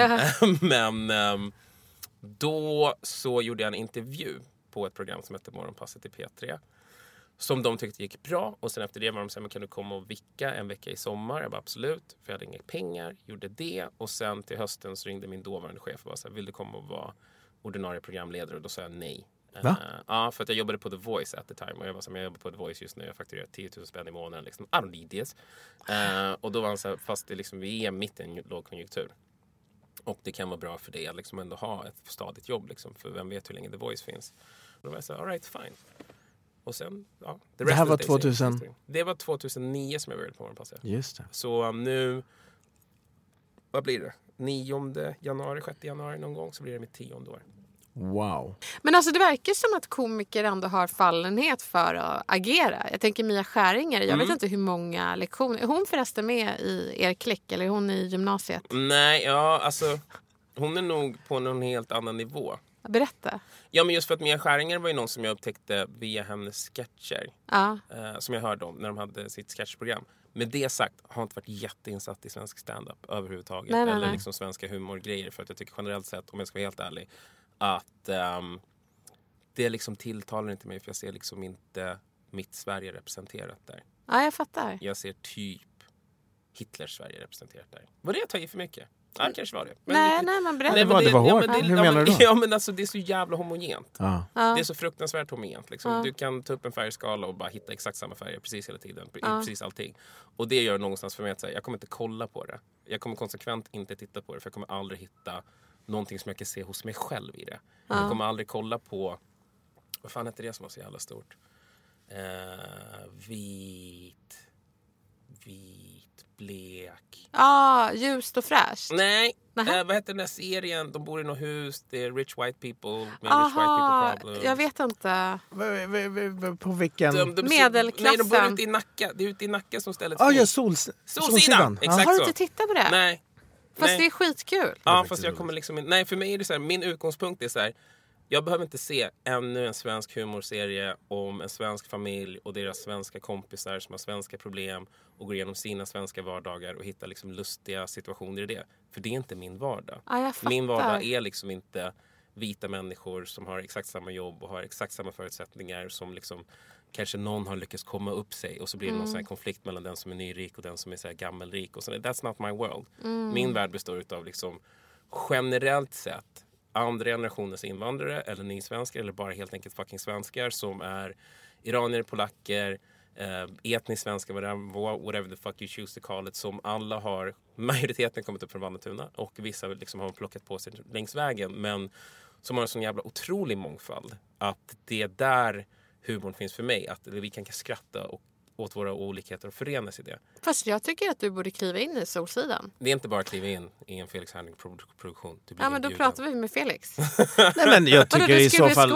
Men då så gjorde jag en intervju på ett program som heter Morgonpasset i P3, som de tyckte gick bra. Och sen efter det var de så här, men kan du komma och vicka en vecka i sommar? Jag bara absolut, för jag hade inga pengar. Gjorde det. Och sen till hösten så ringde min dåvarande chef och var så här, vill du komma och vara ordinarie programledare och då sa jag nej. Va? Ja, för att jag jobbade på The Voice at the time och jag var som jag jobbar på The Voice just nu, jag fakturerar 10 000 spänn i månaden liksom. I don't need this. Och då var han så här, fast det liksom, vi är mitt i en lågkonjunktur. Och det kan vara bra för det att liksom ändå ha ett stadigt jobb liksom, för vem vet hur länge The Voice finns. Och då var jag så här, all right, fine. Och sen, ja. Det här var 2000? Det var 2009 som jag började på Morgonpasset. Just det. Så nu, vad blir det? 9 januari, 6 januari någon gång så blir det mitt 10:e år. Wow. Men alltså det verkar som att komiker ändå har fallenhet för att agera. Jag tänker Mia Skäringer, jag vet inte hur många lektioner. Är hon förresten med i er klick eller är hon i gymnasiet? Nej, ja alltså hon är nog på någon helt annan nivå. Berätta. Ja, men just för att Mia Skäringer var ju någon som jag upptäckte via hennes sketcher. Ja. Som jag hörde om när de hade sitt sketchprogram. Med det sagt har jag inte varit jätteinsatt i svensk stand-up överhuvudtaget. Nej. Eller liksom svenska humorgrejer. För att jag tycker generellt sett, om jag ska vara helt ärlig, att det liksom tilltalar inte mig. För jag ser liksom inte mitt Sverige representerat där. Ja, jag fattar. Jag ser typ Hitlers Sverige representerat där. Var det jag tar i för mycket? Ja, det kanske var det. Men Nej, men berätta. Det var hårt. Hur menar du då? Ja, men alltså det är så jävla homogent. Ja. Det är så fruktansvärt homogent. Liksom. Du kan ta upp en färgskala och bara hitta exakt samma färger precis hela tiden. Precis allting. Och det gör någonstans för mig att säga, jag kommer inte kolla på det. Jag kommer konsekvent inte titta på det. För jag kommer aldrig hitta någonting som jag kan se hos mig själv i det. Jag kommer aldrig kolla på, vad fan heter det som var så jävla stort? Vit, blek. Ljust och fräscht. Nej, vad heter den där serien? De bor i något hus, det är rich white people med rich white people problems. Jag vet inte. På vilken? Medelklassen. Nej, de bor ute i Nacka. Det är ute i Nacka som stället Ja, Solsidan. Exakt har du så. inte tittat på det? Nej. Fast det är skitkul. Ja, fast jag kommer liksom... Nej, för mig är det så här, min utgångspunkt är så här, jag behöver inte se ännu en svensk humorserie om en svensk familj och deras svenska kompisar som har svenska problem och går igenom sina svenska vardagar och hittar liksom lustiga situationer i det. För det är inte min vardag. Min vardag är liksom inte vita människor som har exakt samma jobb och har exakt samma förutsättningar som liksom kanske någon har lyckats komma upp sig och så blir det någon sån här konflikt mellan den som är nyrik och den som är så här gammelrik och så. That's not my world. Min värld består av liksom generellt sett andra generationens invandrare eller nysvenskar eller bara helt enkelt fucking svenskar som är iranier, polacker, etnisk svenska, whatever the fuck you choose to call it, som alla har, majoriteten kommit upp från Vallentuna och vissa liksom har plockat på sig längs vägen, men som har en sån jävla otrolig mångfald att det är där humorn finns för mig, att vi kan skratta och åt våra olikheter och förenas i det. Fast jag tycker att du borde kliva in i Solsidan. Det är inte bara att kliva in i en Felix Herngren-produktion. Ja, men då pratar vi med Felix. Nej, men jag tycker i så fall...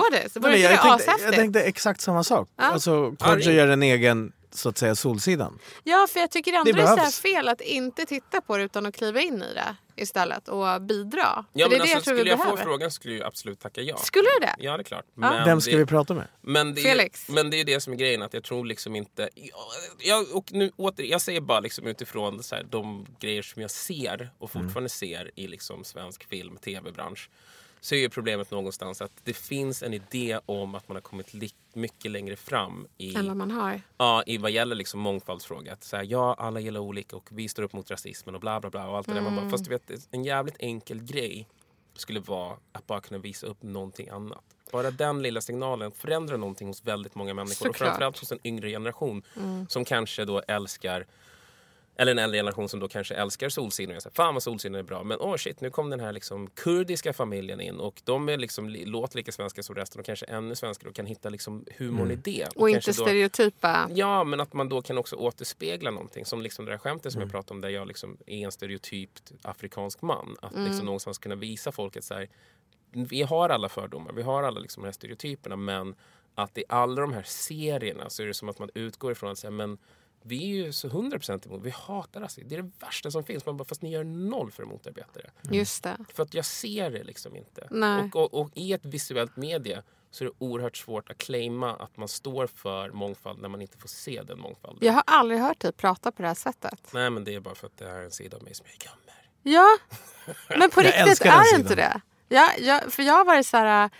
Jag tänkte exakt samma sak. Ja. Alltså, Kodjo gör en egen, så att säga, Solsidan. Ja, för jag tycker ändå det är så här fel att inte titta på det utan att kliva in i det istället och bidra. Ja, men det är alltså, skulle jag få frågan skulle jag absolut tacka ja. Skulle du det? Ja, det är klart. Ja. Men vem ska vi prata med? Felix. Men det är ju det som är grejen, att jag tror liksom inte... och nu jag säger bara liksom utifrån så här, de grejer som jag ser och fortfarande ser i liksom svensk film, tv-bransch. Så är ju problemet någonstans att det finns en idé om att man har kommit mycket längre fram än vad man har. Ja, i vad gäller liksom mångfaldsfråga. Att så här, ja, alla gillar olika och vi står upp mot rasismen och bla bla bla och allt det där. Man bara, fast du vet, en jävligt enkel grej skulle vara att bara kunna visa upp någonting annat. Bara den lilla signalen förändrar någonting hos väldigt många människor. Såklart. Och framförallt hos en yngre generation som kanske då älskar, eller en äldre generation som då kanske älskar Solsidan och jag säger, fan vad Solsidan är bra, men shit, nu kom den här liksom kurdiska familjen in och de är liksom låter lika svenska som resten och kanske ännu svenskare och kan hitta liksom humorn i det. Och inte stereotypa. Ja, men att man då kan också återspegla någonting som liksom det där skämtet som jag pratade om där jag liksom är en stereotypt afrikansk man. Att liksom någonstans kunna visa folket så här, vi har alla fördomar, vi har alla liksom de här stereotyperna, men att i alla de här serierna så är det som att man utgår ifrån att säga, men vi är ju så 100% emot. Vi hatar rasism. Det är det värsta som finns. Man bara, fast ni gör noll för att motarbeta det. Just det. För att jag ser det liksom inte. Nej. Och i ett visuellt media så är det oerhört svårt att claima att man står för mångfald när man inte får se den mångfalden. Jag har aldrig hört dig prata på det här sättet. Nej, men det är bara för att det här är en sida av mig som jag gömmer. Ja, men på riktigt är det inte det. För jag har varit så här...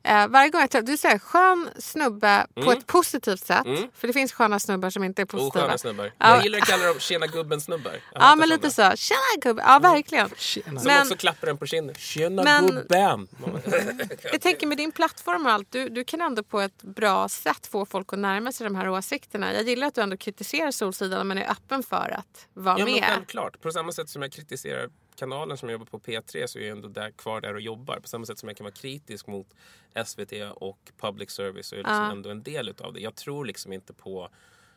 Varje gång du säger skön snubbe på ett positivt sätt. För det finns sköna snubbar som inte är positiva. Osköna snubbar. Jag gillar att kalla dem tjena gubben snubbar. Ja, men lite så. Tjena gubben. Ja, verkligen. Som också klappar den på kinden. Tjena gubben. Jag tänker med din plattform och allt. Du kan ändå på ett bra sätt få folk att närma sig de här åsikterna. Jag gillar att du ändå kritiserar Solsidan men är öppen för att vara med. Ja, men självklart. På samma sätt som jag kritiserar kanalen som jag jobbar på P3 så är jag ändå kvar där och jobbar. På samma sätt som jag kan vara kritisk mot SVT och public service så är jag liksom ändå en del utav det. Jag tror liksom inte på...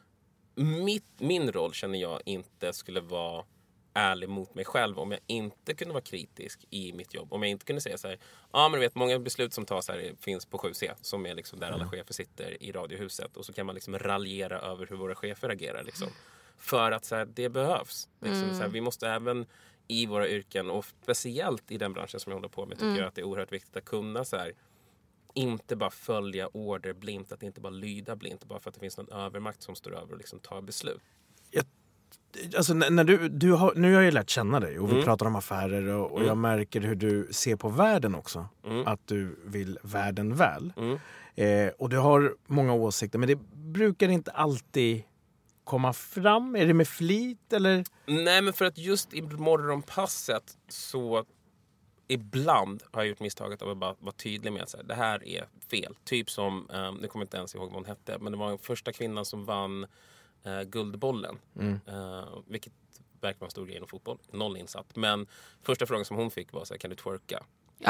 Min roll känner jag inte skulle vara ärlig mot mig själv om jag inte kunde vara kritisk i mitt jobb. Om jag inte kunde säga så här, men du vet, många beslut som tas här finns på 7C som är liksom där alla chefer sitter i radiohuset och så kan man liksom raljera över hur våra chefer agerar liksom. För att så här, det behövs. Liksom, så här, vi måste även i våra yrken och speciellt i den branschen som jag håller på med tycker jag att det är oerhört viktigt att kunna så här, inte bara följa order blint, att inte bara lyda blint bara för att det finns någon övermakt som står över och liksom tar beslut. Alltså när nu har jag ju lärt känna dig och vi pratar om affärer och jag märker hur du ser på världen också. Att du vill världen väl. Och du har många åsikter men det brukar inte alltid komma fram. Är det med flit eller? Nej, men för att just i morgonpasset så ibland har jag gjort misstaget av att bara vara tydlig med att så här, det här är fel. Typ som, nu kommer jag inte ens ihåg vad hon hette, men det var den första kvinnan som vann Guldbollen. Vilket verkar vara en stor grej inom fotboll. 0 insatt. Men första frågan som hon fick var så här, kan du twerka?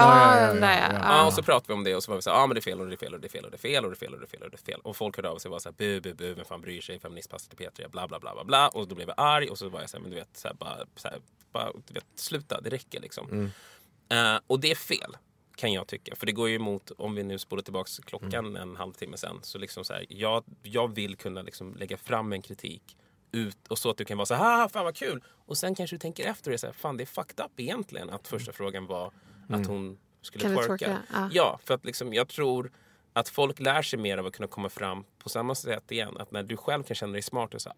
Och så pratade vi om det och så var vi så här, men det är fel och det är fel och det är fel och det är fel och det är fel och det är fel och det är fel. Och folk hörde av sig och var så här, bu, vem fan bryr sig, feministpasset till P3, bla bla bla bla bla. Och då blev jag arg och så var jag så här, men du vet, så här, bara du vet, sluta, det räcker liksom. Och det är fel, kan jag tycka. För det går ju emot, om vi nu spolar tillbaka klockan en halvtimme sen, så liksom så här, jag vill kunna liksom lägga fram en kritik ut och så att du kan vara så här, fan vad kul. Och sen kanske du tänker efter det så här, fan det är fucked up egentligen att första frågan var att hon skulle twerka. Ja, för att liksom, jag tror att folk lär sig mer av att kunna komma fram på samma sätt igen. Att när du själv kan känna dig smart och så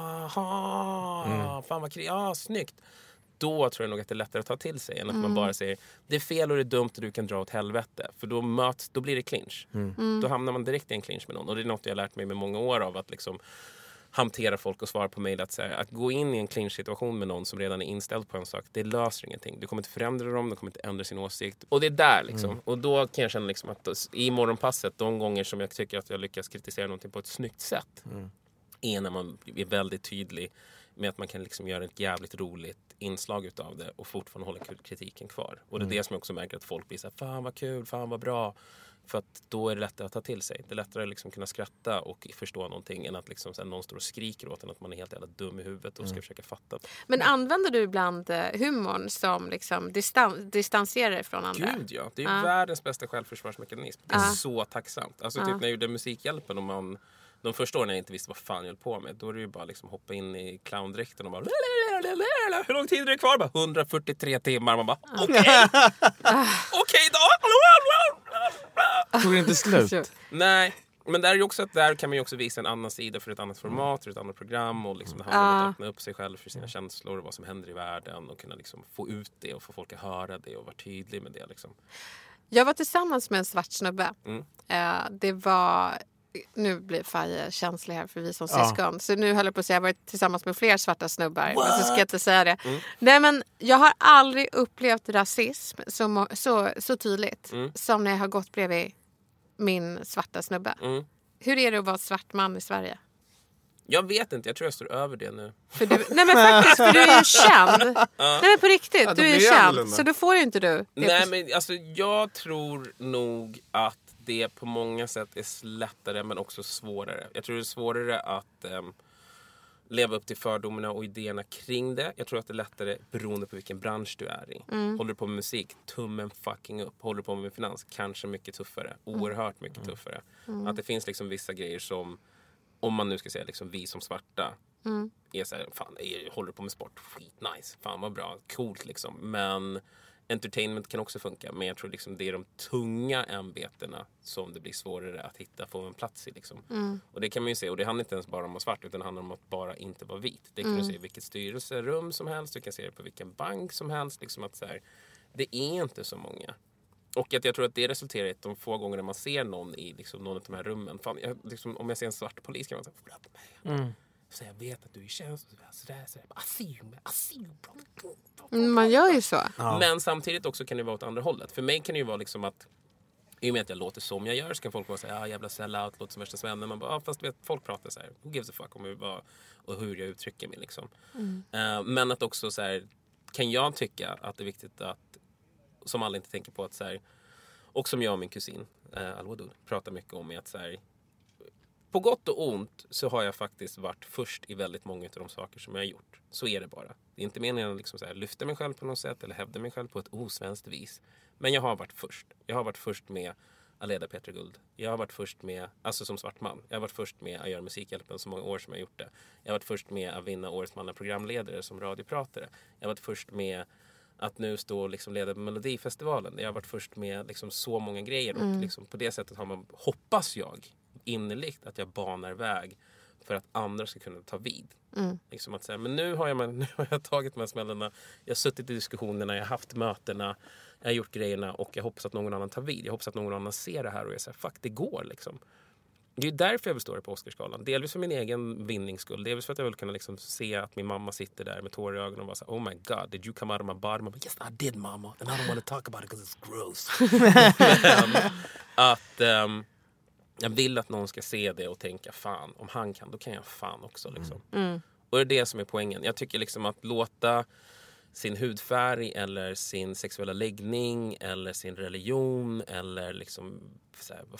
fan vad snyggt. Då tror jag nog att det är lättare att ta till sig än att man bara säger det är fel och det är dumt och du kan dra åt helvete. För då blir det clinch. Då hamnar man direkt i en clinch med någon. Och det är något jag har lärt mig med många år av att liksom hantera folk och svara på mejl att gå in i en clinch-situation med någon som redan är inställd på en sak, det löser ingenting. Du kommer inte förändra dem, de kommer inte ändra sin åsikt. Och det är där liksom. Och då kan jag känna liksom att i morgonpasset, de gånger som jag tycker att jag lyckas kritisera någonting på ett snyggt sätt är när man är väldigt tydlig med att man kan liksom göra ett jävligt roligt inslag utav det och fortfarande hålla kritiken kvar. Och det är det som jag också märker att folk blir så här, fan vad kul, fan vad bra. För att då är det lättare att ta till sig. Det är lättare att liksom kunna skratta och förstå någonting än att liksom sen någon står och skriker åt en att man är helt jävla dum i huvudet och ska försöka fatta. Men använder du ibland humorn som liksom distanserar från andra? Gud ja, det är ju världens bästa självförsvarsmekanism. Det är så tacksamt. Alltså typ när jag gjorde Musikhjälpen och de första åren jag inte visste vad fan jag höll på med, då är det ju bara liksom hoppa in i clowndräkten och bara hur lång tid är det kvar? Bara 143 timmar. Man bara okej då. Tog det inte slut? Nej, men där är ju också att där kan man ju också visa en annan sida för ett annat format, för ett annat program och liksom det handlar om att öppna upp sig själv för sina känslor och vad som händer i världen och kunna liksom få ut det och få folk att höra det och vara tydlig med det liksom. Jag var tillsammans med en svart snubbe. Det var... Nu blir Faye känslig här för vi som syskon. Så nu håller jag på att säga att jag har varit tillsammans med fler svarta snubbar. Men så ska jag inte säga det. Nej, men jag har aldrig upplevt rasism så tydligt som när jag har gått bredvid min svarta snubbe. Hur är det att vara svart man i Sverige? Jag vet inte, jag tror jag står över det nu. Nej men faktiskt, för du är ju känd. Nej men på riktigt, du är känd. Så då får ju inte du. Nej men alltså jag tror nog att det på många sätt är lättare men också svårare. Jag tror det är svårare att leva upp till fördomarna och idéerna kring det. Jag tror att det är lättare beroende på vilken bransch du är i. Håller du på med musik, tummen fucking upp. Håller du på med finans, kanske mycket tuffare. Oerhört mycket tuffare. Att det finns liksom vissa grejer som, om man nu ska säga liksom vi som svarta är så här, fan, håller du på med sport? Skit nice, fan vad bra, coolt liksom. Men entertainment kan också funka, men jag tror liksom det är de tunga ämbetena som det blir svårare att hitta, få en plats i liksom. Och det kan man ju se, och det handlar inte ens bara om att vara svart, utan det handlar om att bara inte vara vit. Det kan du se i vilket styrelserum som helst, du kan se det på vilken bank som helst liksom, att så här, det är inte så många Och att jag tror att det resulterar i att de få gånger man ser någon i liksom, någon av de här rummen. Fan, om jag ser en svart polis kan man säga, förlåt mig. Så jag vet att du är tjänst. Sådär. I see you, bro. Man gör ju så. Ja. Men samtidigt också kan det vara åt andra hållet. För mig kan det ju vara liksom att i och med att jag låter som jag gör så kan folk bara säga jävla sellout, låter som värsta svennen. Man bara, fast vet, folk pratar så här. Who gives a fuck om hur jag uttrycker mig liksom. Men att också så här, kan jag tycka att det är viktigt att, som alla inte tänker på, att så här, och som jag och min kusin Al-Wadud pratar mycket om, är att så här, på gott och ont så har jag faktiskt varit först i väldigt många av de saker som jag har gjort. Så är det bara. Det är inte meningen att liksom så här, lyfta mig själv på något sätt eller hävda mig själv på ett osvenskt vis. Men jag har varit först. Jag har varit först med att leda Petra Guld. Jag har varit först med, alltså som svart man. Jag har varit först med att göra Musikhjälpen så många år som jag gjort det. Jag har varit först med att vinna årets manliga programledare som radiopratare. Jag har varit först med att nu stå och liksom leda Melodifestivalen. Jag har varit först med liksom så många grejer. Och liksom på det sättet har man, hoppas jag, innerligt att jag banar väg för att andra ska kunna ta vid. Liksom att säga, men nu har jag tagit de här smällarna. Jag har suttit i diskussionerna, jag har haft mötena, jag har gjort grejerna och jag hoppas att någon annan tar vid. Jag hoppas att någon annan ser det här och jag säger, fuck, det går liksom. Det är därför jag vill stå på Oscarsgalan. Delvis för min egen vinningsskull. Delvis för att jag vill kunna liksom se att min mamma sitter där med tårar i ögonen och bara så, oh my god, did you come out of my body? Bara, yes, I did, mama. And I don't want to talk about it because it's gross. Men att jag vill att någon ska se det och tänka, fan, om han kan, då kan jag fan också liksom. Och det är det som är poängen. Jag tycker liksom att låta sin hudfärg eller sin sexuella läggning eller sin religion eller liksom så här,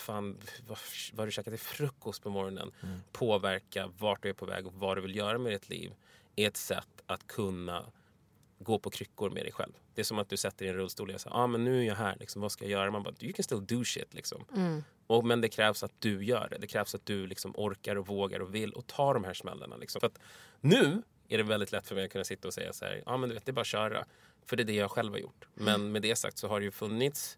vad du käkar till frukost på morgonen påverka vart du är på väg och vad du vill göra med ditt liv är ett sätt att kunna gå på kryckor med dig själv. Det är som att du sätter i en rullstol och säger, men nu är jag här, liksom, vad ska jag göra? Man bara, you can still do shit liksom. Men det krävs att du gör det. Det krävs att du liksom orkar och vågar och vill och tar de här smällarna liksom. För att nu är det väldigt lätt för mig att kunna sitta och säga så här, men du vet, det är bara att köra. För det är det jag själv har gjort. Men med det sagt så har det ju funnits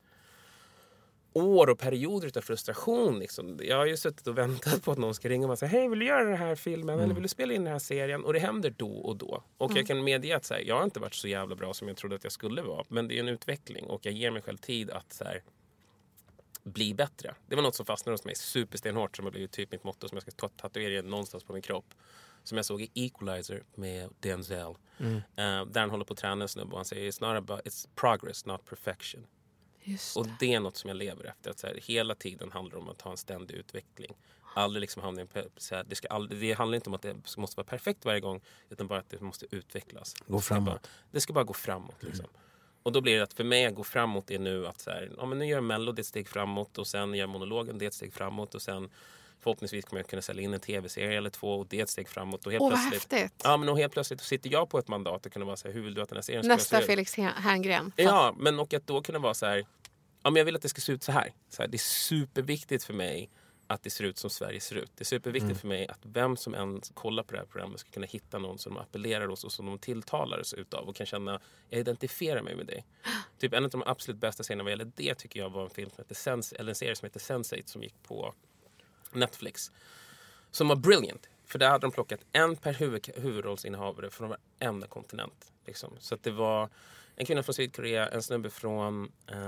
år och perioder av frustration liksom. Jag har ju suttit och väntat på att någon ska ringa och säga, hej, vill du göra den här filmen eller vill du spela in den här serien? Och det händer då och då. Och jag kan medge att så här, jag har inte varit så jävla bra som jag trodde att jag skulle vara. Men det är en utveckling och jag ger mig själv tid att så här, bli bättre. Det var något som fastnade hos mig superstenhårt som har blivit typ mitt motto som jag ska tatuera någonstans på min kropp. Som jag såg i Equalizer med Denzel. Där han håller på att träna en snubbe och han säger, it's progress, not perfection. Just och det är något som jag lever efter. Att så här, hela tiden handlar om att ha en ständig utveckling. Aldrig liksom hamna i det handlar inte om att det måste vara perfekt varje gång. Utan bara att det måste utvecklas. Gå framåt. Det ska bara gå framåt liksom. Och då blir det att för mig att gå framåt är nu att så här, men nu gör Mello det ett steg framåt och sen gör monologen det ett steg framåt och sen förhoppningsvis kommer jag kunna sälja in en tv-serie eller 2 och det är ett steg framåt. Och helt plötsligt, vad häftigt. Ja, men och helt plötsligt sitter jag på ett mandat och kunna vara så här, hur vill du att den här serien ska nästa se Felix Herngren. Ja, men och att då kunna vara så här, men jag vill att det ska se ut så här. Det är superviktigt för mig att det ser ut som Sverige ser ut. Det är superviktigt för mig att vem som än kollar på det här programmet ska kunna hitta någon som de appellerar oss och som de tilltalar oss utav och kan känna, jag identifierar mig med dig. Typ en av de absolut bästa scenerna vad gäller det tycker jag var en film som heter en serie som heter Sense8 som gick på Netflix. Som var brilliant. För där hade de plockat en per huvudrollsinnehavare från varenda kontinent. Liksom. Så att det var en kvinna från Sydkorea, en snubbe från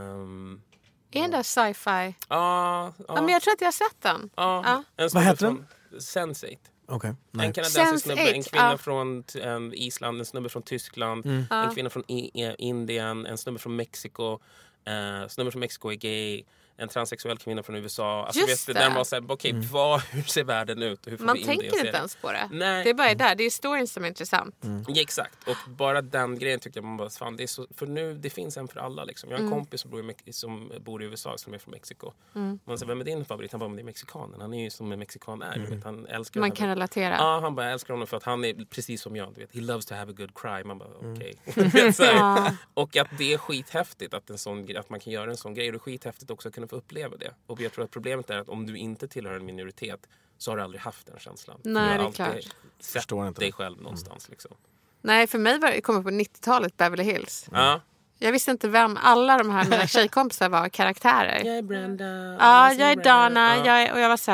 Är den där sci-fi? Ja, men jag tror att jag har sett den. Vad heter den? Sense8. Okay, en kanadensisk snubbe, en kvinna från Island, en snubbe från Tyskland, en kvinna från Indien, en snubbe från Mexiko. Snubbe från Mexiko är gay. En transsexuell kvinna från USA. Alltså, just det. Den var såhär, hur ser världen ut? Och hur får man vi tänker inte ens på det. Nej. Det är bara där. Det är storyn som är intressant. Ja, exakt. Och bara den grejen tycker jag man bara, fan, det är så, för nu, det finns en för alla liksom. Jag har en kompis som bor i USA som är från Mexiko. Man säger, vem är din favorit? Han bara, men det är mexikanen. Han är ju som en mexikan är. Vet, han älskar man kan relatera. Ja, han bara älskar honom för att han är precis som jag. Du vet, he loves to have a good cry. Man bara, okej. Och att det är skithäftigt att man kan göra en sån grej. Och det är skithäftigt också att kunna få uppleva det. Och jag tror att problemet är att om du inte tillhör en minoritet så har du aldrig haft den känslan. Nej, det är klart. Förstår inte dig själv någonstans. Liksom. Nej, för mig kom på 90-talet Beverly Hills. Ja. Jag visste inte vem alla de här mina tjejkompisar var karaktärer. Jag är Brenda. Ja, jag är Dana. Och jag var så här,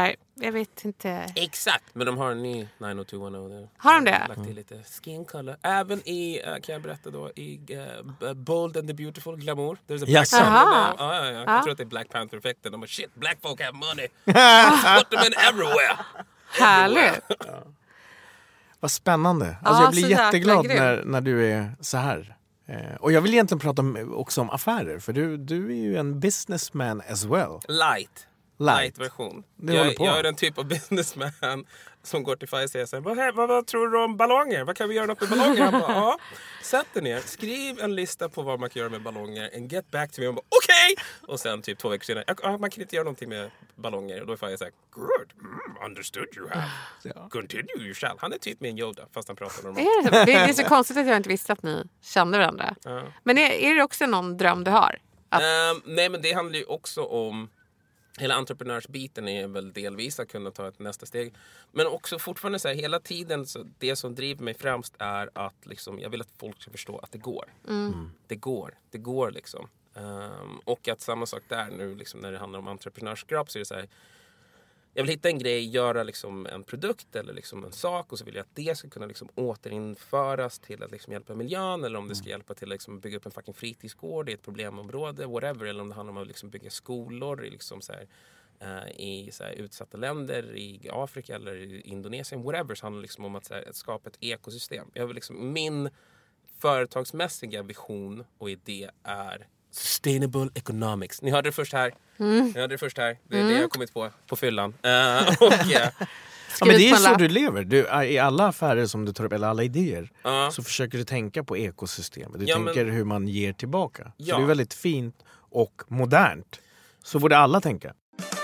Jag vet inte. Exakt, men de har en ny 90210 där. Har de det? Lagt till lite skin color. Även i, kan jag berätta då, i Bold and the Beautiful, Glamour. There's a Black Panther. Jag tror att det är Black Panther-effekten. De bara, shit, black folk have money. Put them in everywhere. Härligt. Vad spännande. Alltså jag blir jätteglad när du är så här. Och jag vill egentligen prata också om affärer. För du är ju en businessman as well. Light-version. Jag är den typ av businessman som går till Faye och säger så här, vad tror du om ballonger? Vad kan vi göra något med ballonger? Han bara, sätt dig ner, skriv en lista på vad man kan göra med ballonger and get back to me. Och bara, okej! Och sen typ 2 veckor senare, man kan inte göra någonting med ballonger. Och då är Faye så här, good, understood you have. Continue you shall. Han är typ med en Yoda, fast han pratar normalt. Det är så konstigt att jag inte visste att ni kände varandra. Men är det också någon dröm du har? Nej, men det handlar ju också om hela entreprenörsbiten är väl delvis att kunna ta ett nästa steg. Men också fortfarande så här, hela tiden så det som driver mig främst är att liksom, jag vill att folk ska förstå att det går. Det går liksom. Och att samma sak där nu liksom, när det handlar om entreprenörskap så är det så här, jag vill hitta en grej, göra liksom en produkt eller liksom en sak och så vill jag att det ska kunna liksom återinföras till att liksom hjälpa miljön eller om det ska hjälpa till att liksom bygga upp en fucking fritidsgård i ett problemområde, whatever, eller om det handlar om att liksom bygga skolor i, liksom så här, i så här utsatta länder i Afrika eller i Indonesien, whatever, så handlar det liksom om att, så här, att skapa ett ekosystem. Jag vill liksom, min företagsmässiga vision och idé är Sustainable Economics. Ni hörde det först här. Det är det jag har kommit på fyllan. Men det är så du lever. I alla affärer som du tar upp, eller alla idéer, så försöker du tänka på ekosystemet. Du tänker hur man ger tillbaka. Så det är väldigt fint och modernt. Så borde alla tänka.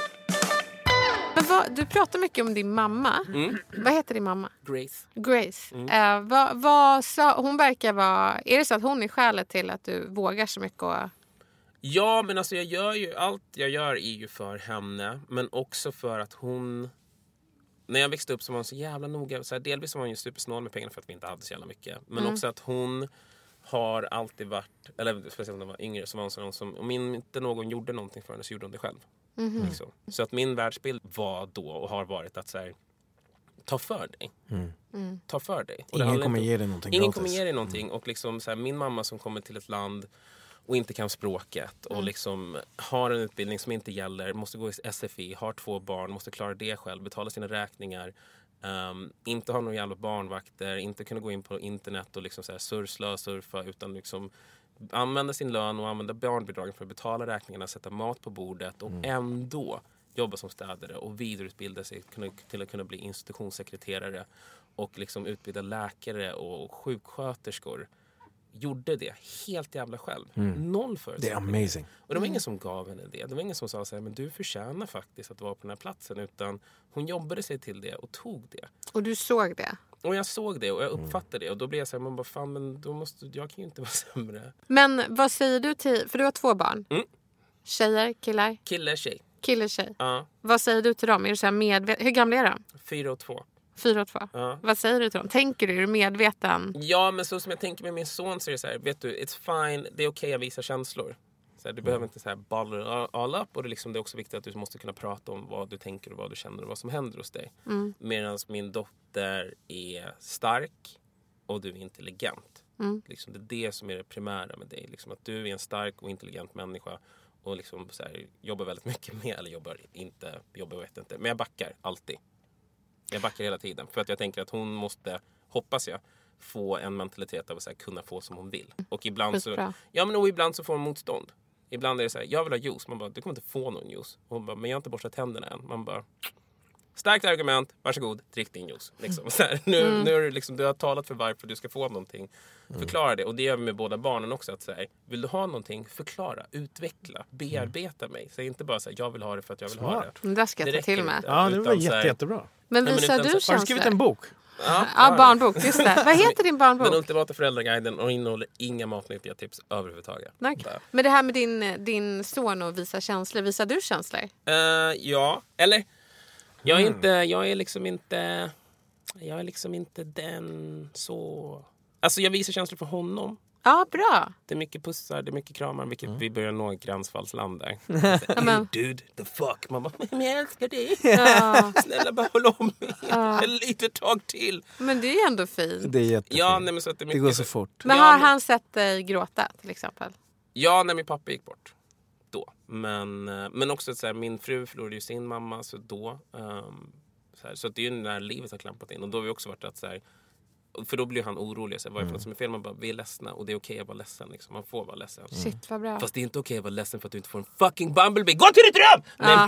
Men du pratar mycket om din mamma. Vad heter din mamma? Grace. Vad sa, hon verkar vara... Är det så att hon är skälet till att du vågar så mycket? Ja, men alltså jag gör ju... Allt jag gör är ju för henne. Men också för att hon... När jag växte upp så var hon så jävla noga. Så här, delvis var hon ju supersnål med pengarna för att vi inte hade så jävla mycket. Men också att hon har alltid varit... Eller speciellt när hon var yngre så var hon sån som... Om inte någon gjorde någonting för henne så gjorde hon det själv. Liksom. Så att min världsbild var då och har varit att så här, ta för dig. Ta för dig. Och ingen kommer ge dig någonting. Ingen kommer ge dig någonting. Och liksom, så här, min mamma som kommer till ett land och inte kan språket och liksom har en utbildning som inte gäller, måste gå i SFI, har 2 barn, måste klara det själv, betala sina räkningar, inte ha några jävla barnvakter, inte kunna gå in på internet och liksom så här surfa utan liksom använda sin lön och använda barnbidragen för att betala räkningarna, sätta mat på bordet och ändå jobba som städare och vidareutbilda sig till att kunna bli institutionssekreterare och liksom utbilda läkare och sjuksköterskor. Gjorde det helt jävla själv. 0 förutsättningar. Det är amazing. Och det var ingen som gav henne det. Det var ingen som sa så här, men du förtjänar faktiskt att vara på den här platsen. Utan hon jobbade sig till det och tog det. Och du såg det? Och jag såg det och jag uppfattade det. Och då blev jag så här, man bara, fan, men då jag kan ju inte vara sämre. Men vad säger du till, för du har 2 barn. Tjejer, killar? Kille, tjej. Vad säger du till dem? Är du så här hur gamla är de? 4 och 2. 4 och 2. Vad säger du till dem? Tänker du? Är du medveten? Ja, men så som jag tänker med min son så är det så här, vet du, it's fine, det är okej att visa känslor. Så här, du behöver inte så här balla all up och det är också viktigt att du måste kunna prata om vad du tänker och vad du känner och vad som händer hos dig. Medan min dotter är stark och du är intelligent. Liksom, det är det som är det primära med dig. Liksom, att du är en stark och intelligent människa och liksom, så här, jobbar väldigt mycket med, eller jobbar vet inte. Men jag backar alltid. Jag backar hela tiden. För att jag tänker att hon måste, hoppas jag, få en mentalitet av att så här, kunna få som hon vill. Och ibland så, ibland så får hon motstånd. Ibland är det så här, jag vill ha juice. Man bara, du kommer inte få någon juice. Hon bara, men jag har inte borstat tänderna än. Man bara, starkt argument, varsågod, drick din juice. Liksom. Så här, nu är det liksom, du har talat för varför du ska få någonting. Förklara det. Och det gör vi med båda barnen också. Att säga, vill du ha någonting, förklara, utveckla, bearbeta mig. Säg inte bara så här, jag vill ha det för att jag vill ha det. Det ska jag ta till mig. Ja, det var jättebra. Men visar du känslor? Har du skrivit en bok? Ja, barnbok, just det. Vad heter din barnbok? Den ultimata föräldraguiden och innehåller inga matnyttiga tips överhuvudtaget. Men det här med din son och visa känslor, visar du känslor? Ja, eller jag är liksom inte den så... Alltså jag visar känslor för honom. Ja, bra. Det är mycket pussar, det är mycket kramar, vilket vi börjar nå gränsfallsland där. Dude, the fuck. Man bara, men jag älskar dig. Snälla, bara håll om mig. En lite tag till. Men det är ändå fint. Det är jättefint. Ja, nej, men så att det går så fort. Men har han sett dig gråta till exempel? Ja, när min pappa gick bort. Då. Men också så här, min fru förlorade ju sin mamma så då. Så att det är ju när livet har klampat in. Och då har vi också varit att så här, för då blir han orolig. Så här, vad är det för något som är fel? Man bara, vi är ledsna. Och det är okej att vara ledsen. Liksom. Man får vara ledsen. Shit, vad bra. Fast det är inte okej att vara ledsen för att du inte får en fucking Bumblebee. Gå till ditt rum!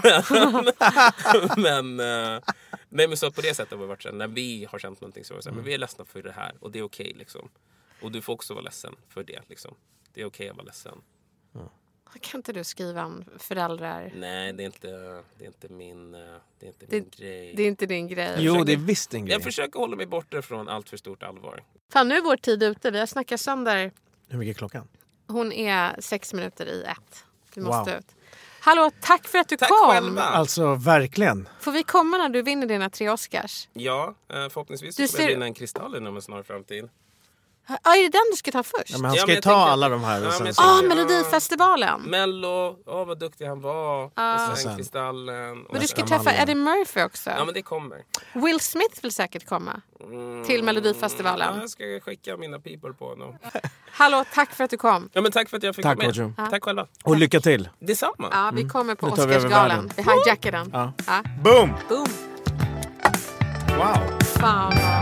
Nej, men så på det sättet har vi varit så här, när vi har känt någonting så är det så här, men vi är ledsna för det här. Och det är okej liksom. Och du får också vara ledsen för det liksom. Det är okej att vara ledsen. Kan inte du skriva om föräldrar? Nej, det är inte min grej. Det är inte din grej. Jo, det är visst en grej. Jag försöker hålla mig borta från allt för stort allvar. Fan, nu är vår tid ute. Vi har snackat sönder. Hur mycket är klockan? Hon är 6 minuter i 1. Vi måste ut. Hallå, tack för att du kom. Själva. Alltså, verkligen. Får vi komma när du vinner dina 3 Oscars? Ja, förhoppningsvis så kommer jag vinna en kristall inom en snar framtid. Ja, är det den du ska ta först? Ja, men han ska ju ta alla de här. Melodifestivalen. Mello, vad duktig han var. Och sen Kristallen. Men du ska träffa Eddie Murphy också. Ja, men det kommer. Will Smith vill säkert komma till Melodifestivalen. Ja, jag ska skicka mina people på honom. Hallå, tack för att du kom. Ja, men tack för att jag fick vara med. Tack själva. Och lycka till. Detsamma. Ja, vi kommer på Oscarsgalan. Vi hijackar den. Ja. Boom! Boom! Wow! Fan.